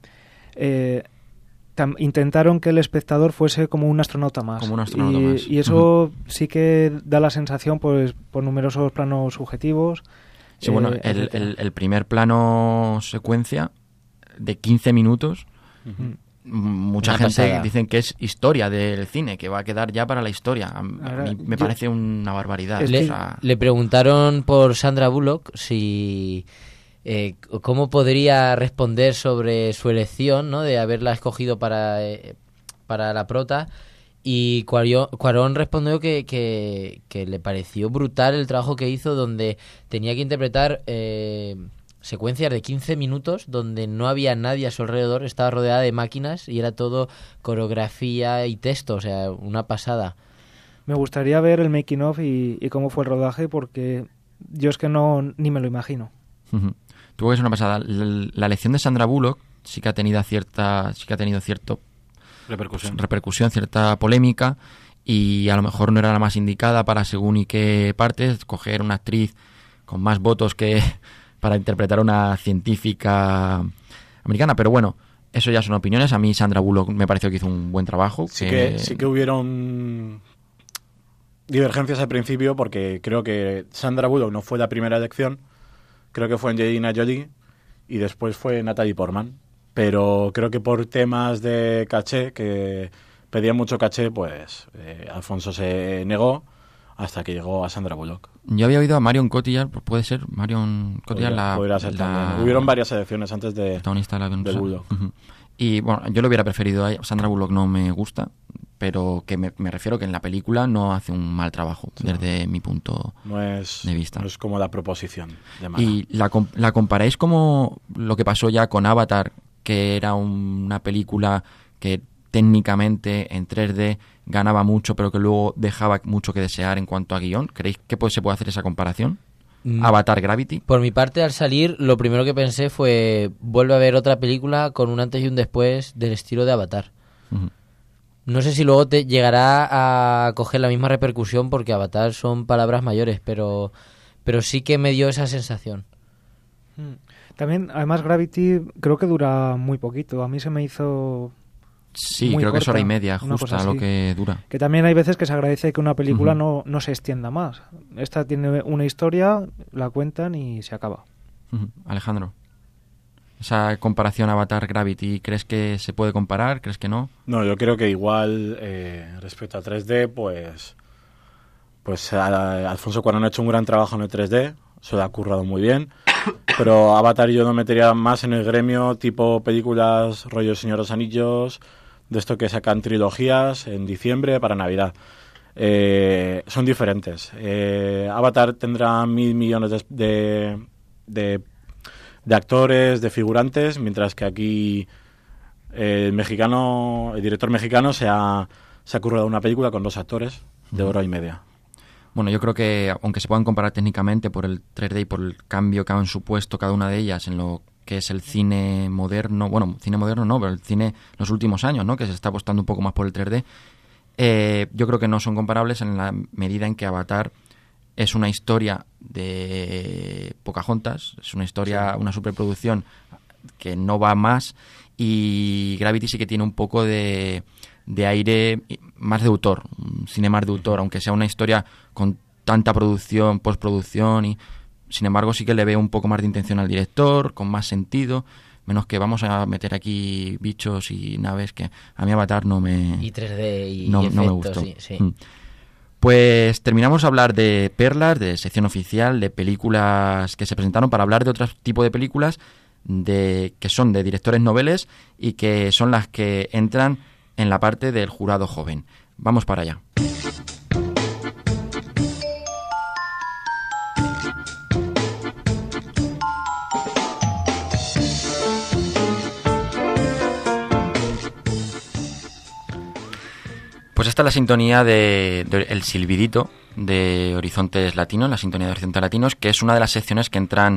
eh, tam- intentaron que el espectador fuese como un astronauta más. Como un astronauta y, más. Y eso uh-huh. sí que da la sensación, pues, por numerosos planos subjetivos. Sí, eh, bueno, el, el, el primer plano secuencia de quince minutos... Uh-huh. Mucha una gente pasada. Dicen que es historia del cine, que va a quedar ya para la historia. A, Ahora, a mí me yo, parece una barbaridad. Le, o sea, le preguntaron por Sandra Bullock si eh, cómo podría responder sobre su elección, ¿no?, de haberla escogido para, eh, para la prota, y Cuarón respondió que, que, que le pareció brutal el trabajo que hizo, donde tenía que interpretar... Eh, secuencias de quince minutos donde no había nadie a su alrededor, estaba rodeada de máquinas y era todo coreografía y texto, o sea, una pasada. Me gustaría ver el making of y, y cómo fue el rodaje, porque yo es que no ni me lo imagino. Uh-huh. Tuvo que ser una pasada. La, la elección de Sandra Bullock sí que ha tenido cierta, sí que ha tenido cierto repercusión, repercusión, cierta polémica, y a lo mejor no era la más indicada para según y qué partes, coger una actriz con más votos que para interpretar a una científica americana, pero bueno, eso ya son opiniones. A mí Sandra Bullock me pareció que hizo un buen trabajo. Sí que, que, sí que hubieron divergencias al principio, porque creo que Sandra Bullock no fue la primera elección, creo que fue Angelina Jolie y después fue Natalie Portman, pero creo que por temas de caché, que pedía mucho caché, pues eh, Alfonso se negó hasta que llegó a Sandra Bullock. Yo había oído a Marion Cotillard, puede ser, Marion Cotillard, podría, la, podría ser la... también. Hubieron varias elecciones antes de, protagonista de, la de Bullock. Uh-huh. Y bueno, yo lo hubiera preferido a Sandra Bullock, no me gusta, pero que me, me refiero que en la película no hace un mal trabajo, sí, desde mi punto no es, de vista. No es como la proposición de mala. Y la, la comparáis como lo que pasó ya con Avatar, que era un, una película que técnicamente en tres D ganaba mucho, pero que luego dejaba mucho que desear en cuanto a guión. ¿Creéis que pues, se puede hacer esa comparación? Mm. Avatar, Gravity. Por mi parte, al salir, lo primero que pensé fue, vuelve a ver otra película con un antes y un después del estilo de Avatar. Uh-huh. No sé si luego te llegará a coger la misma repercusión, porque Avatar son palabras mayores, pero, pero sí que me dio esa sensación. También, además, Gravity creo que dura muy poquito. A mí se me hizo... Sí, muy creo corta, que es hora y media, justa lo que dura. Que también hay veces que se agradece que una película uh-huh. no, no se extienda más. Esta tiene una historia, la cuentan y se acaba. Uh-huh. Alejandro, esa comparación Avatar-Gravity, ¿crees que se puede comparar? ¿Crees que no? No, yo creo que igual eh, respecto a tres D, pues, pues a, Alfonso Cuarón ha hecho un gran trabajo en el tres D, se lo ha currado muy bien. Pero Avatar yo no metería más en el gremio tipo películas rollo Señor de los Anillos, de esto que sacan trilogías en diciembre para Navidad. Eh, son diferentes. Eh, Avatar tendrá mil millones de, de, de, de actores, de figurantes, mientras que aquí eh, el mexicano, el director mexicano se ha, se ha currado una película con dos actores de hora y media. Bueno, yo creo que aunque se puedan comparar técnicamente por el tres D y por el cambio que han supuesto cada una de ellas en lo que es el cine moderno, bueno, cine moderno no, pero el cine los últimos años, ¿no? Que se está apostando un poco más por el tres D, eh, yo creo que no son comparables en la medida en que Avatar es una historia de Pocahontas, es una historia, sí. una superproducción que no va más, y Gravity sí que tiene un poco de... de aire más de autor, un cine más de autor, aunque sea una historia con tanta producción, postproducción, y sin embargo sí que le veo un poco más de intención al director, con más sentido, menos que vamos a meter aquí bichos y naves, que a mí Avatar no me... Y tres D y, no, y efectos, no me gustó. Sí, sí. Pues terminamos a hablar de perlas, de sección oficial, de películas que se presentaron, para hablar de otro tipo de películas de que son de directores noveles y que son las que entran en la parte del jurado joven. Vamos para allá. Pues esta es la sintonía de, de El Silbidito de Horizontes Latinos, la sintonía de Horizontes Latinos, que es una de las secciones que entran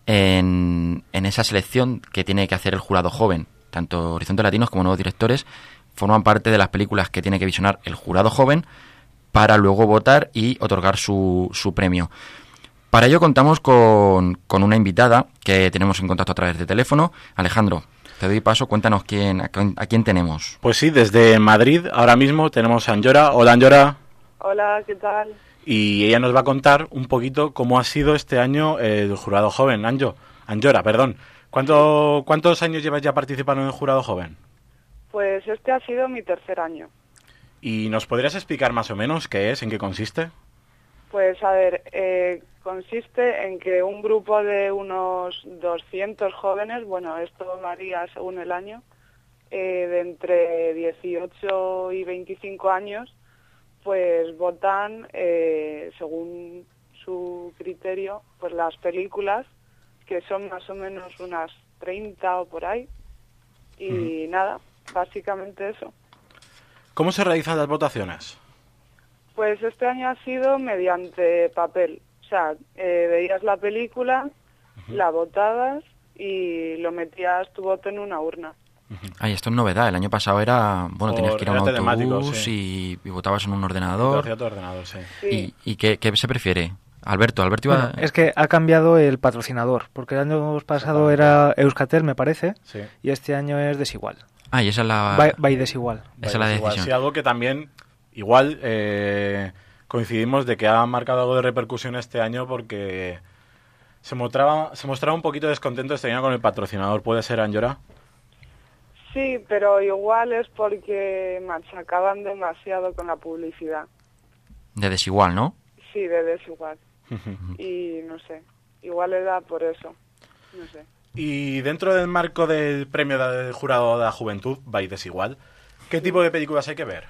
en, en esa selección que tiene que hacer el jurado joven. Tanto Horizontes Latinos como nuevos directores forman parte de las películas que tiene que visionar el jurado joven para luego votar y otorgar su, su premio. Para ello contamos con, con una invitada que tenemos en contacto a través de teléfono. Alejandro, te doy paso, cuéntanos quién, a, a quién tenemos. Pues sí, desde Madrid ahora mismo tenemos a Anjora. Hola, Anjora. Hola, ¿qué tal? Y ella nos va a contar un poquito cómo ha sido este año el jurado joven. Anjo, Anjora, perdón. ¿Cuánto, ¿Cuántos años llevas ya participando en el jurado joven? Pues este ha sido mi tercer año. ¿Y nos podrías explicar más o menos qué es, en qué consiste? Pues a ver, eh, consiste en que un grupo de unos doscientos jóvenes, bueno, esto varía según el año, eh, de entre dieciocho y veinticinco años, pues votan eh, según su criterio, pues las películas, que son más o menos unas treinta o por ahí, y mm. nada, básicamente eso. ¿Cómo se realizan las votaciones? Pues este año ha sido mediante papel. O sea, eh, veías la película, uh-huh. la votabas y lo metías tu voto en una urna. Uh-huh. Ay, esto es novedad. El año pasado era, bueno, Por, tenías que ir a un autobús sí. y, y votabas en un ordenador. Tu ordenador, sí. sí. ¿Y, y qué, qué se prefiere? Alberto, Alberto iba... Bueno, es que ha cambiado el patrocinador, porque el año pasado era Euskaltel, me parece, sí. y este año es Desigual. Ah, y esa es la... Va, va y Desigual. Esa es la decisión. Sí, algo que también, igual, eh, coincidimos de que ha marcado algo de repercusión este año porque se mostraba, se mostraba un poquito descontento este año con el patrocinador. ¿Puede ser, Anjora? Sí, pero igual es porque machacaban demasiado con la publicidad. De Desigual, ¿no? Sí, de Desigual. Y no sé, igual era por eso, no sé. Y dentro del marco del premio del jurado de la juventud, Va y Desigual, ¿qué tipo de películas hay que ver?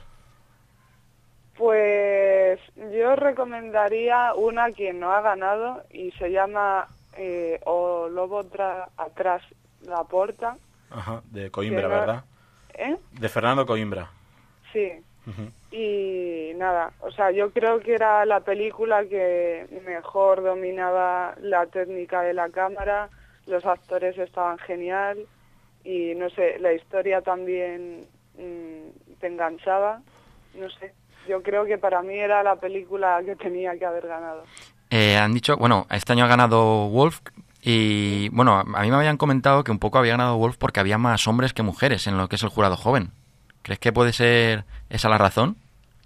Pues yo recomendaría una que no ha ganado y se llama eh, O Lobo tra- atrás la porta. Ajá, de Coimbra, no... ¿verdad? ¿Eh? De Fernando Coimbra. Sí. Uh-huh. Y nada, o sea, yo creo que era la película que mejor dominaba la técnica de la cámara, los actores estaban genial y no sé, la historia también mmm, te enganchaba, no sé. Yo creo que para mí era la película que tenía que haber ganado. Eh, han dicho, bueno, este año ha ganado Wolf y, bueno, a mí me habían comentado que un poco había ganado Wolf porque había más hombres que mujeres en lo que es el jurado joven. ¿Crees que puede ser esa la razón?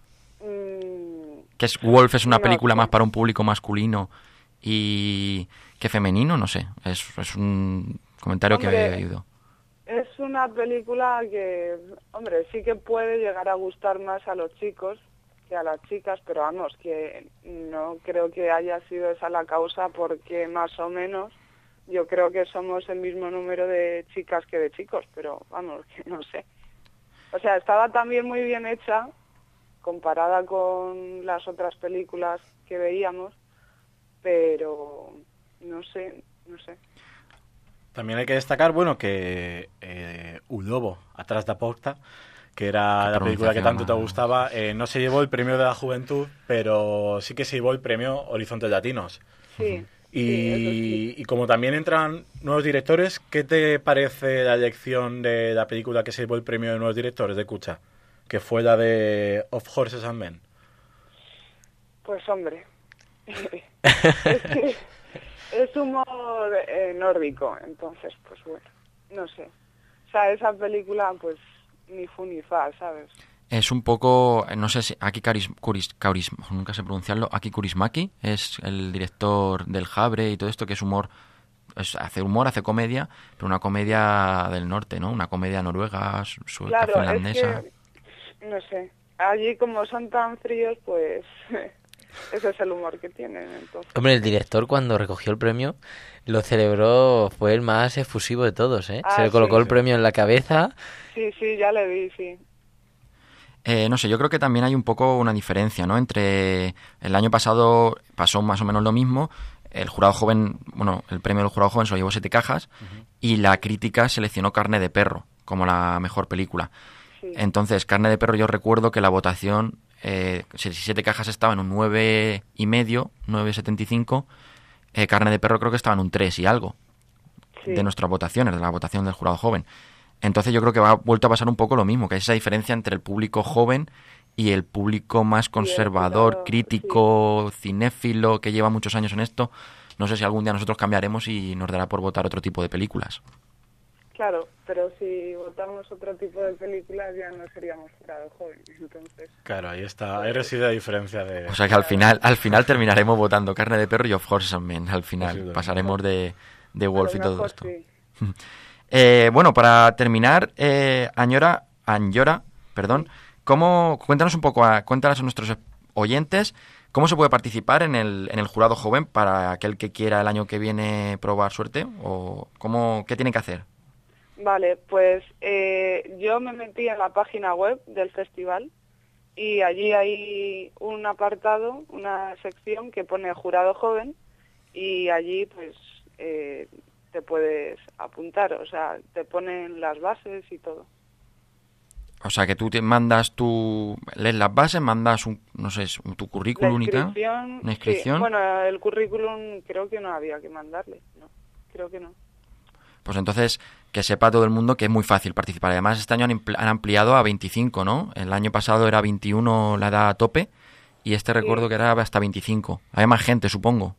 Mm, ¿Que es, Wolf es una no, película sí. más para un público masculino y que femenino? No sé, es, es un comentario Hombre, que he oído. Es una película que, hombre, sí que puede llegar a gustar más a los chicos que a las chicas, pero vamos, que no creo que haya sido esa la causa porque más o menos yo creo que somos el mismo número de chicas que de chicos, pero vamos, que no sé. O sea, estaba también muy bien hecha comparada con las otras películas que veíamos, pero no sé, no sé. También hay que destacar, bueno, que eh, Udobo, Atrás da Porta, que era la película que tanto te gustaba, eh, no se llevó el premio de la juventud, pero sí que se llevó el premio Horizontes Latinos. Sí. Y, sí, y como también entran nuevos directores, ¿qué te parece la elección de la película que se llevó el premio de nuevos directores de Cucha? Que fue la de Of Horses and Men. Pues hombre, es que es humor eh, nórdico, entonces, pues bueno, no sé. O sea, esa película, pues, ni fu ni fa, ¿sabes? Es un poco, no sé si, Aki Kauris, Kauris, Kauris, nunca sé pronunciarlo, Aki Kaurismäki, es el director del Habre y todo esto, que es humor, es, hace humor, hace comedia, pero una comedia del norte, ¿no? Una comedia noruega, sueca, claro, finlandesa. Es que, no sé, allí como son tan fríos, pues... ese es el humor que tienen, entonces. Hombre, el director cuando recogió el premio lo celebró, fue el más efusivo de todos, ¿eh? Ah, Se le colocó sí, el premio en la cabeza. Sí, sí, ya le vi, sí. Eh, no sé, yo creo que también hay un poco una diferencia, ¿no? Entre el año pasado pasó más o menos lo mismo, el jurado joven, bueno, el premio del jurado joven se lo llevó Siete Cajas, uh-huh. y la crítica seleccionó Carne de Perro como la mejor película. Sí. Entonces, Carne de Perro, yo recuerdo que la votación, eh, si Siete Cajas estaba en un nueve y medio, nueve setenta y cinco, eh, Carne de Perro creo que estaba en un tres y algo, sí. de nuestras votaciones, de la votación del jurado joven. Entonces yo creo que va vuelto a pasar un poco lo mismo, que hay esa diferencia entre el público joven y el público más conservador, sí, crítico, sí. cinéfilo, que lleva muchos años en esto. No sé si algún día nosotros cambiaremos y nos dará por votar otro tipo de películas. Claro, pero si votamos otro tipo de películas ya no seríamos jurado joven, entonces... Claro, ahí está, ahí reside la diferencia de... O sea que al final al final terminaremos votando Carne de Perro y Of Horses and Men, al final. Sí, pasaremos de, de Wolf y todo esto. Sí. Eh, bueno, para terminar, eh, Añora, Añora, perdón, ¿cómo, cuéntanos un poco, a, cuéntanos a nuestros oyentes cómo se puede participar en el, en el jurado joven para aquel que quiera el año que viene probar suerte, o cómo, qué tiene que hacer. Vale, pues eh, yo me metí en la página web del festival y allí hay un apartado, una sección que pone jurado joven y allí pues... Eh, te puedes apuntar, o sea, te ponen las bases y todo. O sea, que tú te mandas tu... lees las bases, mandas, un, no sé, tu currículum y tal. ¿Una inscripción? Sí. Bueno, el currículum creo que no había que mandarle, no, creo que no. Pues entonces, que sepa todo el mundo que es muy fácil participar. Además, este año han, han ampliado a veinticinco, ¿no? El año pasado era veintiuno la edad a tope y este recuerdo sí. que era hasta veinticinco. Hay más gente, supongo.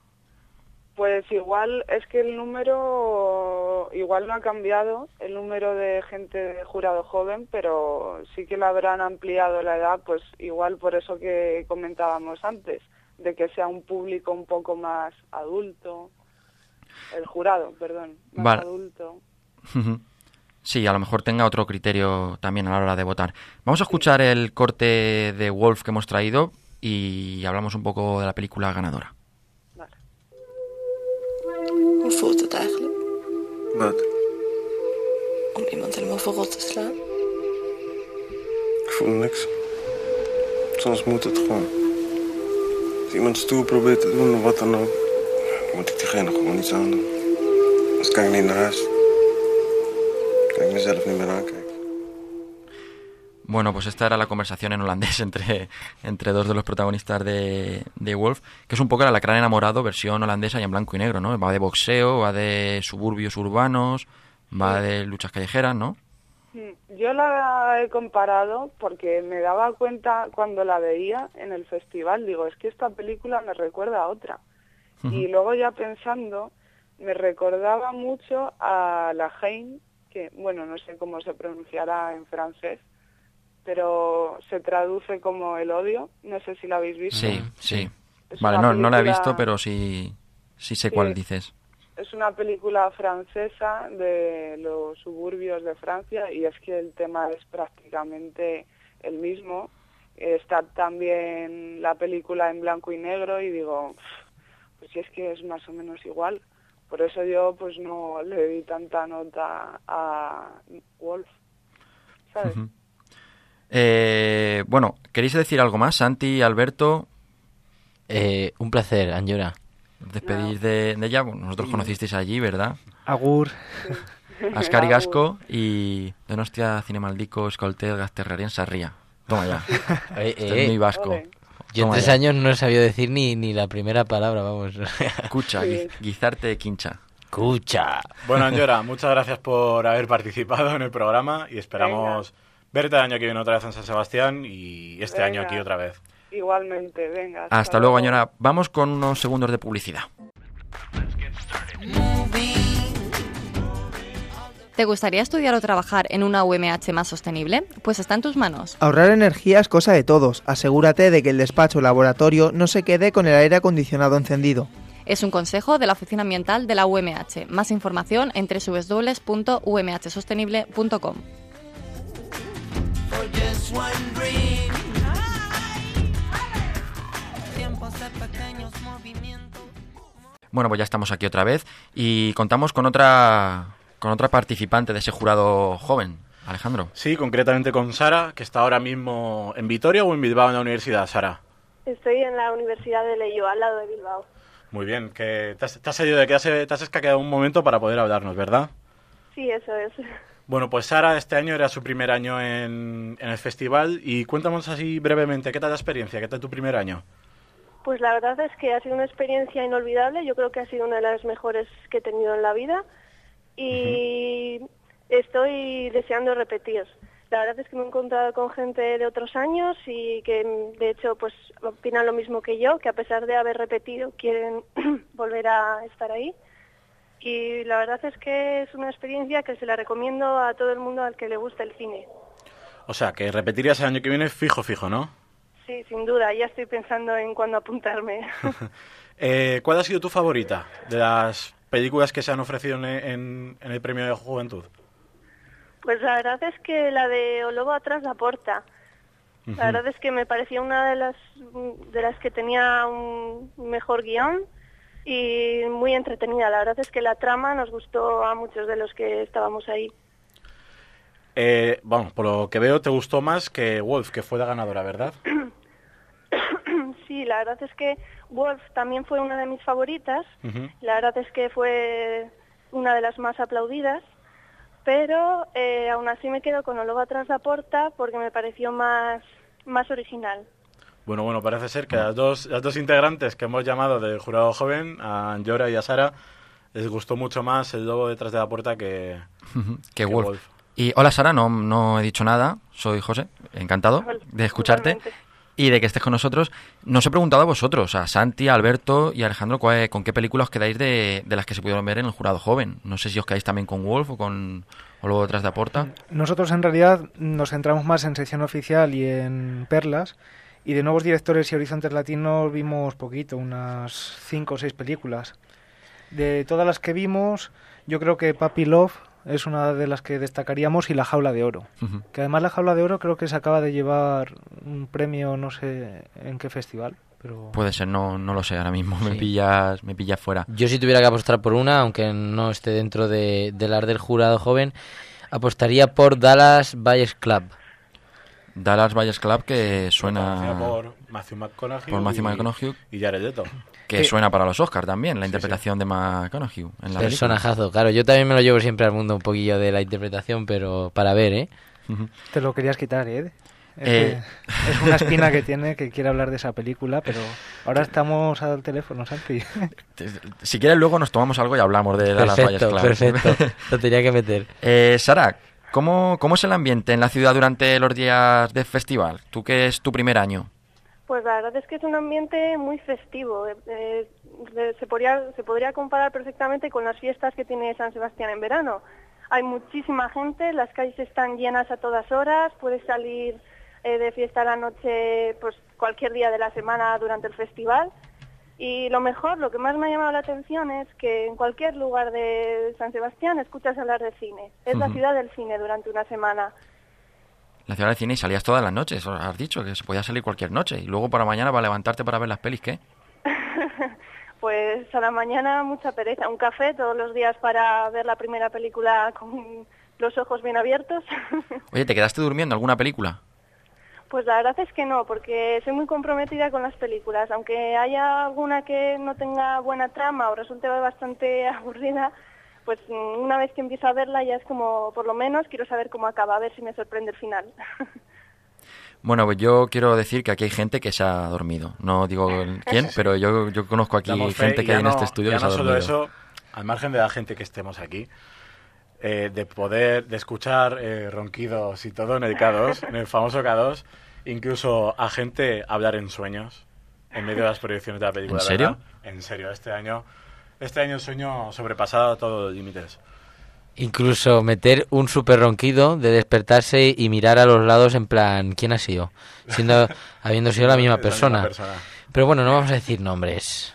Pues igual es que el número, igual no ha cambiado, el número de gente de jurado joven, pero sí que le habrán ampliado la edad, pues igual por eso que comentábamos antes, de que sea un público un poco más adulto, el jurado, perdón, más vale. adulto. Sí, a lo mejor tenga otro criterio también a la hora de votar. Vamos a escuchar sí. el corte de Wolf que hemos traído y hablamos un poco de la película ganadora. Hoe voelt het eigenlijk? Wat? Om iemand helemaal verrot te slaan? Ik voel niks. Soms moet het gewoon. Als iemand stoer probeert te doen of wat dan ook, moet ik diegene gewoon iets aan doen. Anders kan ik niet naar huis. Kan ik mezelf niet meer aankijken. Bueno, pues esta era la conversación en holandés entre, entre dos de los protagonistas de, de Wolf, que es un poco el Alacrán enamorado, versión holandesa y en blanco y negro, ¿no? Va de boxeo, va de suburbios urbanos, va de luchas callejeras, ¿no? Yo la he comparado porque me daba cuenta cuando la veía en el festival, digo, es que esta película me recuerda a otra. Uh-huh. Y luego ya pensando, me recordaba mucho a La Haine, que, bueno, no sé cómo se pronunciará en francés, pero se traduce como el odio, no sé si la habéis visto. Sí, sí. Es vale, no, película... no la he visto, pero sí, sí sé sí, cuál dices. Es una película francesa de los suburbios de Francia y es que el tema es prácticamente el mismo. Está también la película en blanco y negro y digo, pues si es que es más o menos igual. Por eso yo pues no le di tanta nota a Wolf, ¿sabes? Uh-huh. Eh, bueno, ¿queréis decir algo más, Santi, Alberto? Eh, un placer, Anjora. Despedir no. de, de ella. Bueno, nosotros conocisteis allí, ¿verdad? Agur. Ascari Gasco y Donostia Cinemaldiko Escoltel Gazterrarien Sarria. Toma ya. Eh, Esto eh, es muy vasco. Ole. Yo en tres ya. años no he sabido decir ni, ni la primera palabra, vamos. Cucha, sí. Guizarte Quincha. Cucha. Bueno, Anjora, muchas gracias por haber participado en el programa y esperamos venga. verte el año que viene otra vez en San Sebastián y este venga. año aquí otra vez. Igualmente, venga. Hasta, hasta luego, Anjora. Vamos con unos segundos de publicidad. ¿Te gustaría estudiar o trabajar en una U M H más sostenible? Pues está en tus manos. Ahorrar energía es cosa de todos. Asegúrate de que el despacho o laboratorio no se quede con el aire acondicionado encendido. Es un consejo de la Oficina Ambiental de la U M H. Más información en doble u doble u doble u punto u m h sostenible punto com. Bueno, pues ya estamos aquí otra vez y contamos con otra con otra participante de ese jurado joven, Alejandro. Sí, concretamente con Sara, que está ahora mismo en Vitoria o en Bilbao en la universidad, Sara. Estoy en la Universidad de Leio, al lado de Bilbao. Muy bien, que te has, te has salido de clase, te has escaqueado un momento para poder hablarnos, ¿verdad? Sí, eso es. Bueno, pues Sara este año era su primer año en, en el festival y cuéntanos así brevemente, ¿qué tal la experiencia? ¿Qué tal tu primer año? Pues la verdad es que ha sido una experiencia inolvidable, yo creo que ha sido una de las mejores que he tenido en la vida y uh-huh. estoy deseando repetir. La verdad es que me he encontrado con gente de otros años y que de hecho pues opinan lo mismo que yo, que a pesar de haber repetido quieren volver a estar ahí. Y la verdad es que es una experiencia que se la recomiendo a todo el mundo al que le guste el cine. O sea, que repetirías el año que viene fijo, fijo, ¿no? Sí, sin duda, ya estoy pensando en cuándo apuntarme. eh, ¿Cuál ha sido tu favorita de las películas que se han ofrecido en, en, en el Premio de Juventud? Pues la verdad es que la de O Lobo atrás da porta. Uh-huh. La verdad es que me parecía una de las de las que tenía un mejor guión y muy entretenida. La verdad es que la trama nos gustó a muchos de los que estábamos ahí. Eh, bueno, por lo que veo te gustó más que Wolf, que fue la ganadora, ¿verdad? Sí, la verdad es que Wolf también fue una de mis favoritas. Uh-huh. La verdad es que fue una de las más aplaudidas. Pero eh, aún así me quedo con O Lobo atrás da porta porque me pareció más, más original. Bueno, bueno, parece ser que a las dos, las dos integrantes que hemos llamado del jurado joven, a Anjora y a Sara, les gustó mucho más El Lobo detrás de la puerta que, que, que Wolf. Wolf. Y hola Sara, no, no he dicho nada, soy José, encantado de escucharte y de que estés con nosotros. Nos he preguntado a vosotros, a Santi, a Alberto y a Alejandro, ¿cuál, ¿con qué películas os quedáis de, de las que se pudieron ver en el jurado joven? No sé si os quedáis también con Wolf o con O Lobo detrás de la puerta. Nosotros en realidad nos centramos más en sección oficial y en perlas, y de nuevos directores y horizontes latinos vimos poquito, unas cinco o seis películas. De todas las que vimos, yo creo que Puppy Love es una de las que destacaríamos y La Jaula de Oro. Uh-huh. Que además La Jaula de Oro creo que se acaba de llevar un premio, no sé en qué festival. Pero... Puede ser, no, no lo sé ahora mismo, sí. me pillas me pillas fuera. Yo si tuviera que apostar por una, aunque no esté dentro de, del ar del jurado joven, apostaría por Dallas Buyers Club. Dallas Buyers Club, que suena... Por Matthew McConaughey, por Matthew McConaughey y, y Jared Leto. Que suena para los Oscars también, la sí, interpretación sí. de McConaughey en la personajazo, claro. Yo también me lo llevo siempre al mundo un poquillo de la interpretación, pero para ver, ¿eh? Uh-huh. Te lo querías quitar, ¿eh? Es, Eh. que es una espina que tiene que quiere hablar de esa película, pero ahora estamos al teléfono, Santi. Si quieres luego nos tomamos algo y hablamos de, de las vallas claras. Perfecto, lo tenía que meter. Eh, Sara, ¿cómo, ¿cómo es el ambiente en la ciudad durante los días del festival? Tú que es tu primer año. Pues la verdad es que es un ambiente muy festivo. Eh, eh, se, podría, se podría comparar perfectamente con las fiestas que tiene San Sebastián en verano. Hay muchísima gente, las calles están llenas a todas horas, puedes salir eh, de fiesta a la noche pues cualquier día de la semana durante el festival. Y lo mejor, lo que más me ha llamado la atención es que en cualquier lugar de San Sebastián escuchas hablar de cine. Es uh-huh. la ciudad del cine durante una semana. La ciudad del cine, y salías todas las noches, has dicho que se podía salir cualquier noche. Y luego para mañana, para levantarte para ver las pelis, ¿qué? Pues a la mañana mucha pereza. Un café todos los días para ver la primera película con los ojos bien abiertos. Oye, ¿te quedaste durmiendo alguna película? Pues la verdad es que no, porque soy muy comprometida con las películas. Aunque haya alguna que no tenga buena trama o resulte bastante aburrida, pues una vez que empiezo a verla ya es como, por lo menos, quiero saber cómo acaba, a ver si me sorprende el final. Bueno, pues yo quiero decir que aquí hay gente que se ha dormido. No digo quién, pero yo, yo conozco aquí Damos gente fe, que hay no, en este estudio ya que se ha no dormido. solo eso, al margen de la gente que estemos aquí, eh, de poder, de escuchar eh, ronquidos y todo en el K dos, en el famoso K dos, incluso a gente hablar en sueños en medio de las proyecciones de la película. ¿En serio? ¿Verdad? En serio, este año, este año el sueño sobrepasado todos los límites. Incluso meter un súper ronquido de despertarse y mirar a los lados en plan, ¿quién ha sido? Siendo, habiendo sido la misma persona. La misma persona. Pero bueno, no vamos a decir nombres.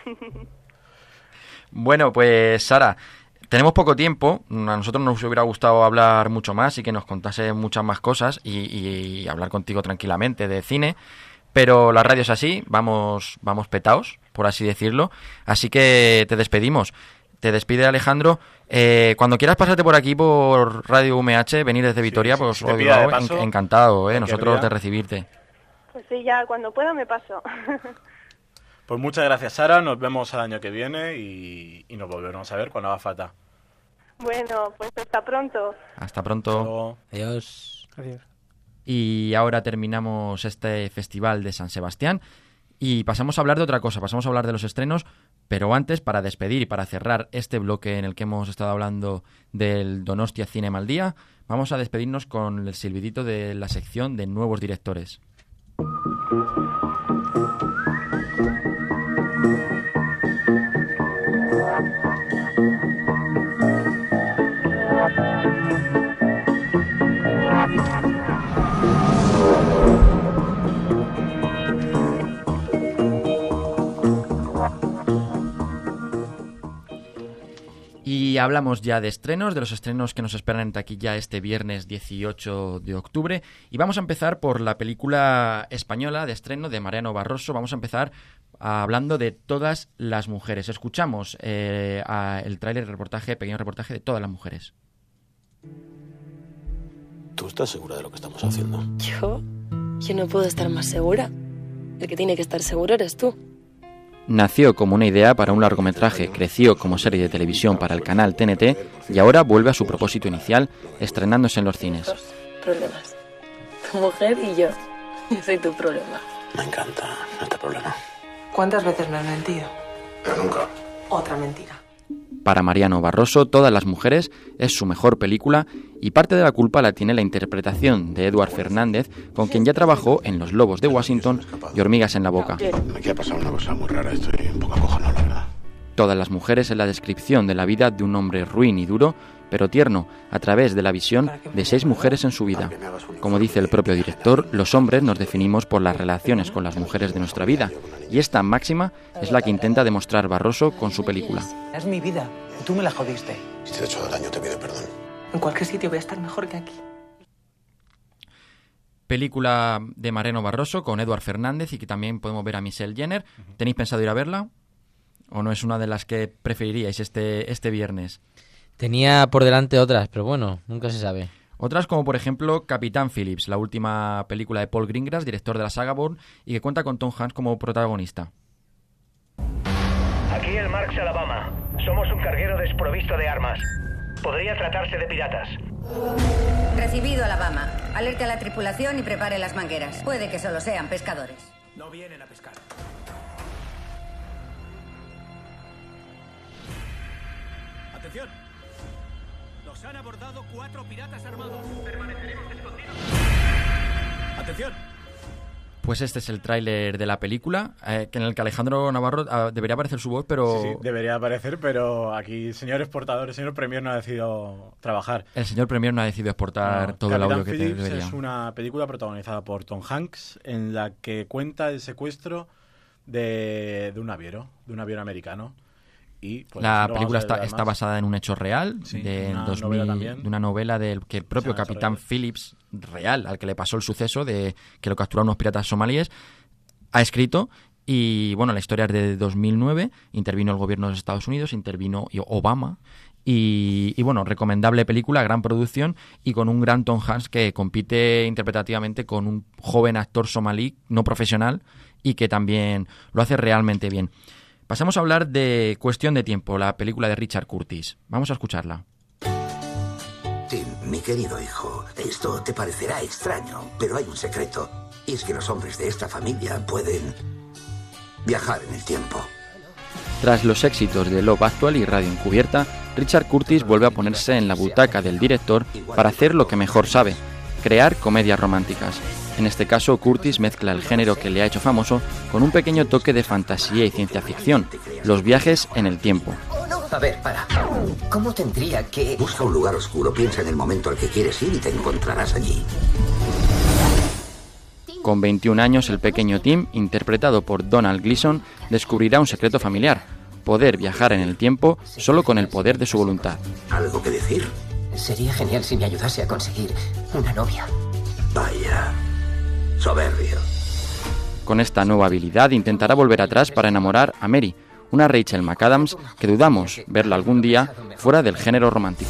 Bueno, pues Sara, tenemos poco tiempo. A nosotros nos hubiera gustado hablar mucho más y que nos contase muchas más cosas y, y hablar contigo tranquilamente de cine. Pero la radio es así, vamos, vamos petaos, por así decirlo. Así que te despedimos. Te despide Alejandro. Eh, cuando quieras pasarte por aquí, por Radio U M H, venir desde Vitoria, sí, sí, pues si Bilbao, paso, en, encantado, eh, nosotros día. de recibirte. Pues sí, ya cuando pueda me paso. Pues muchas gracias, Sara. Nos vemos el año que viene y, y nos volveremos a ver cuando haga falta. Bueno, pues hasta pronto. Hasta pronto. Adiós. Adiós. Y ahora terminamos este festival de San Sebastián y pasamos a hablar de otra cosa. Pasamos a hablar de los estrenos. Pero antes, para despedir y para cerrar este bloque en el que hemos estado hablando del Donostia Cinema al Día, vamos a despedirnos con el silbidito de la sección de nuevos directores. Y hablamos ya de estrenos, de los estrenos que nos esperan en taquilla este viernes dieciocho de octubre. Y vamos a empezar por la película española de estreno de Mariano Barroso. Vamos a empezar hablando de Todas las mujeres. Escuchamos eh, a el tráiler, reportaje, pequeño reportaje de Todas las mujeres. ¿Tú estás segura de lo que estamos haciendo? ¿Yo? Yo no puedo estar más segura. El que tiene que estar seguro eres tú. Nació como una idea para un largometraje, creció como serie de televisión para el canal T N T y ahora vuelve a su propósito inicial, estrenándose en los cines. Dos problemas. Tu mujer y yo. Yo soy tu problema. Me encanta este problema. ¿Cuántas veces me has mentido? Pero nunca. Otra mentira. Para Mariano Barroso, Todas las mujeres es su mejor película y parte de la culpa la tiene la interpretación de Eduard Fernández, con quien ya trabajó en Los Lobos de Washington y Hormigas en la boca. Aquí ha pasado una cosa muy rara, estoy un poco acojonado, la verdad. Todas las mujeres es la descripción de la vida de un hombre ruin y duro, pero tierno, a través de la visión de seis mujeres en su vida. Como dice el propio director, los hombres nos definimos por las relaciones con las mujeres de nuestra vida, y esta máxima es la que intenta demostrar Barroso con su película. Es mi vida, y tú me la jodiste. Si te he hecho daño, te pido perdón. En cualquier sitio voy a estar mejor que aquí. Película de Mariano Barroso con Eduard Fernández y que también podemos ver a Michelle Jenner. ¿Tenéis pensado ir a verla? ¿O no es una de las que preferiríais este, este viernes? Tenía por delante otras, pero bueno, nunca se sabe. Otras como por ejemplo Capitán Phillips, la última película de Paul Greengrass, director de la saga Bourne, y que cuenta con Tom Hanks como protagonista. Aquí el Marks, Alabama. Somos un carguero desprovisto de armas. Podría tratarse de piratas. Recibido, Alabama. Alerte a la tripulación y prepare las mangueras. Puede que solo sean pescadores. No vienen a pescar. Atención. Nos han abordado cuatro piratas armados. Permaneceremos escondidos. Atención. Pues este es el tráiler de la película, eh, en el que Alejandro Navarro ah, debería aparecer su voz, pero... Sí, sí, debería aparecer, pero aquí señores portadores, señor Premier no ha decidido trabajar. El señor Premier no ha decidido exportar no, todo Capitán el audio que Phillips te debería. Es una película protagonizada por Tom Hanks, en la que cuenta el secuestro de, de un naviero, de un naviero americano. Y, pues, la no película vamos a está, está basada en un hecho real, sí, de, una dos novela mil, también. de una novela del que el propio Sí, Capitán real. Phillips, real, al que le pasó el suceso de que lo capturaron unos piratas somalíes, ha escrito. Y bueno, la historia es de dos mil nueve, intervino el gobierno de los Estados Unidos, intervino Obama. Y, y bueno, recomendable película, gran producción y con un gran Tom Hanks que compite interpretativamente con un joven actor somalí no profesional y que también lo hace realmente bien. Pasamos a hablar de Cuestión de tiempo, la película de Richard Curtis. Vamos a escucharla. Tim, mi querido hijo, esto te parecerá extraño, pero hay un secreto. Y es que los hombres de esta familia pueden viajar en el tiempo. Tras los éxitos de Love Actually y Radio Encubierta, Richard Curtis vuelve a ponerse en la butaca del director para hacer lo que mejor sabe, crear comedias románticas. En este caso, Curtis mezcla el género que le ha hecho famoso con un pequeño toque de fantasía y ciencia ficción, los viajes en el tiempo. A ver, para. ¿Cómo tendría que...? Busca un lugar oscuro, piensa en el momento al que quieres ir y te encontrarás allí. Con veintiún años, el pequeño Tim, interpretado por Donald Gleason, descubrirá un secreto familiar: poder viajar en el tiempo solo con el poder de su voluntad. ¿Algo que decir? Sería genial si me ayudase a conseguir una novia. Vaya, soberbio. Con esta nueva habilidad intentará volver atrás para enamorar a Mary, una Rachel McAdams que dudamos verla algún día fuera del género romántico.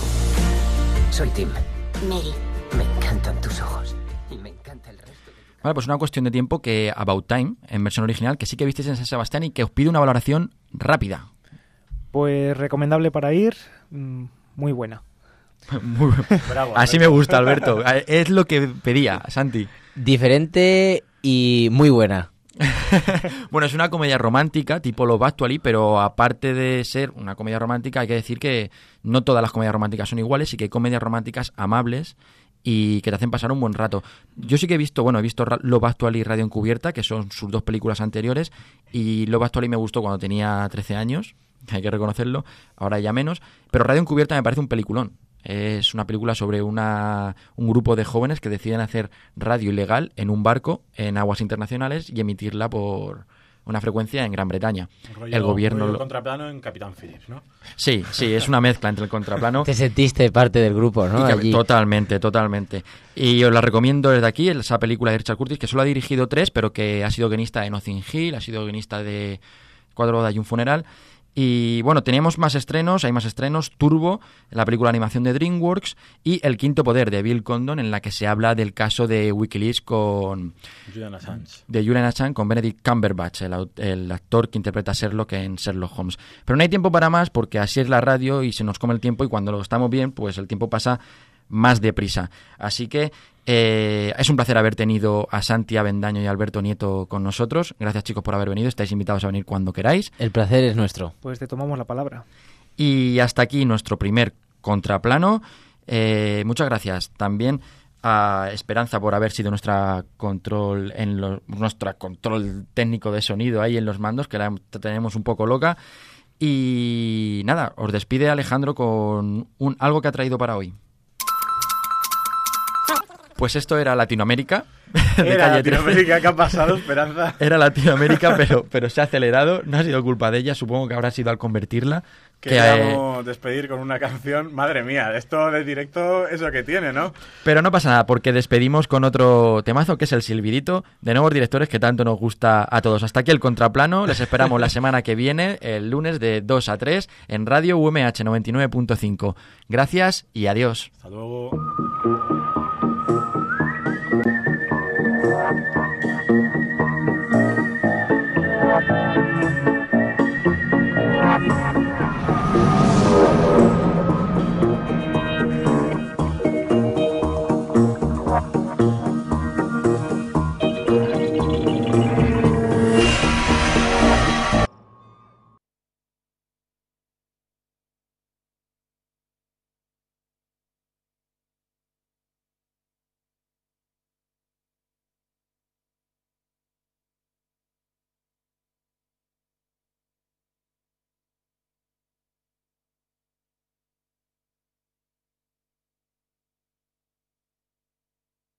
Soy Tim. Mary. Me encantan tus ojos. Y me encanta el resto. Vale, pues una cuestión de tiempo que About Time, en versión original, que sí que visteis en San Sebastián y que os pido una valoración rápida. Pues recomendable para ir, muy buena. Muy Bravo, así me gusta, Alberto. Es lo que pedía, Santi. Diferente y muy buena. Bueno, es una comedia romántica tipo Love Actually, pero aparte de ser una comedia romántica, hay que decir que no todas las comedias románticas son iguales y que hay comedias románticas amables y que te hacen pasar un buen rato. Yo sí que he visto, bueno, he visto Love Actually y Radio Encubierta, que son sus dos películas anteriores, y Love Actually me gustó cuando tenía trece años, hay que reconocerlo, ahora ya menos, pero Radio Encubierta me parece un peliculón. Es una película sobre una, un grupo de jóvenes que deciden hacer radio ilegal en un barco en aguas internacionales y emitirla por una frecuencia en Gran Bretaña. Rollo, el gobierno rollo contraplano en Capitán Phillips, ¿no? Sí, sí, es una mezcla entre el contraplano. Te sentiste parte del grupo, ¿no? Y que, Allí. Totalmente, totalmente. Y os la recomiendo desde aquí, esa película de Richard Curtis, que solo ha dirigido tres, pero que ha sido guionista de Notting Hill, ha sido guionista de Cuatro bodas y un funeral. Y bueno, teníamos más estrenos, hay más estrenos, Turbo, la película de animación de DreamWorks, y El quinto poder de Bill Condon, en la que se habla del caso de Wikileaks con Julian Assange. de Julian Assange con Benedict Cumberbatch, el, el actor que interpreta a Sherlock en Sherlock Holmes. Pero no hay tiempo para más porque así es la radio y se nos come el tiempo, y cuando lo estamos bien, pues el tiempo pasa más deprisa. Así que eh, es un placer haber tenido a Santi Avendaño y a Alberto Nieto con nosotros. Gracias, chicos, por haber venido. Estáis invitados a venir cuando queráis. El placer es nuestro. Pues te tomamos la palabra. Y hasta aquí nuestro primer contraplano. Eh, muchas gracias también a Esperanza por haber sido nuestra control en lo, nuestra control técnico de sonido ahí en los mandos, que la tenemos un poco loca. Y nada, os despide Alejandro con un, algo que ha traído para hoy. Pues esto era Latinoamérica. Era Latinoamérica, ¿qué ha pasado, Esperanza? Era Latinoamérica, pero, pero se ha acelerado. No ha sido culpa de ella, supongo que habrá sido al convertirla. Queríamos que, despedir con una canción. Madre mía, esto de directo es lo que tiene, ¿no? Pero no pasa nada, porque despedimos con otro temazo, que es el silbidito de nuevos directores que tanto nos gusta a todos. Hasta aquí el contraplano. Les esperamos la semana que viene, el lunes de dos a tres, en Radio U M H noventa y nueve punto cinco. Gracias y adiós. Hasta luego.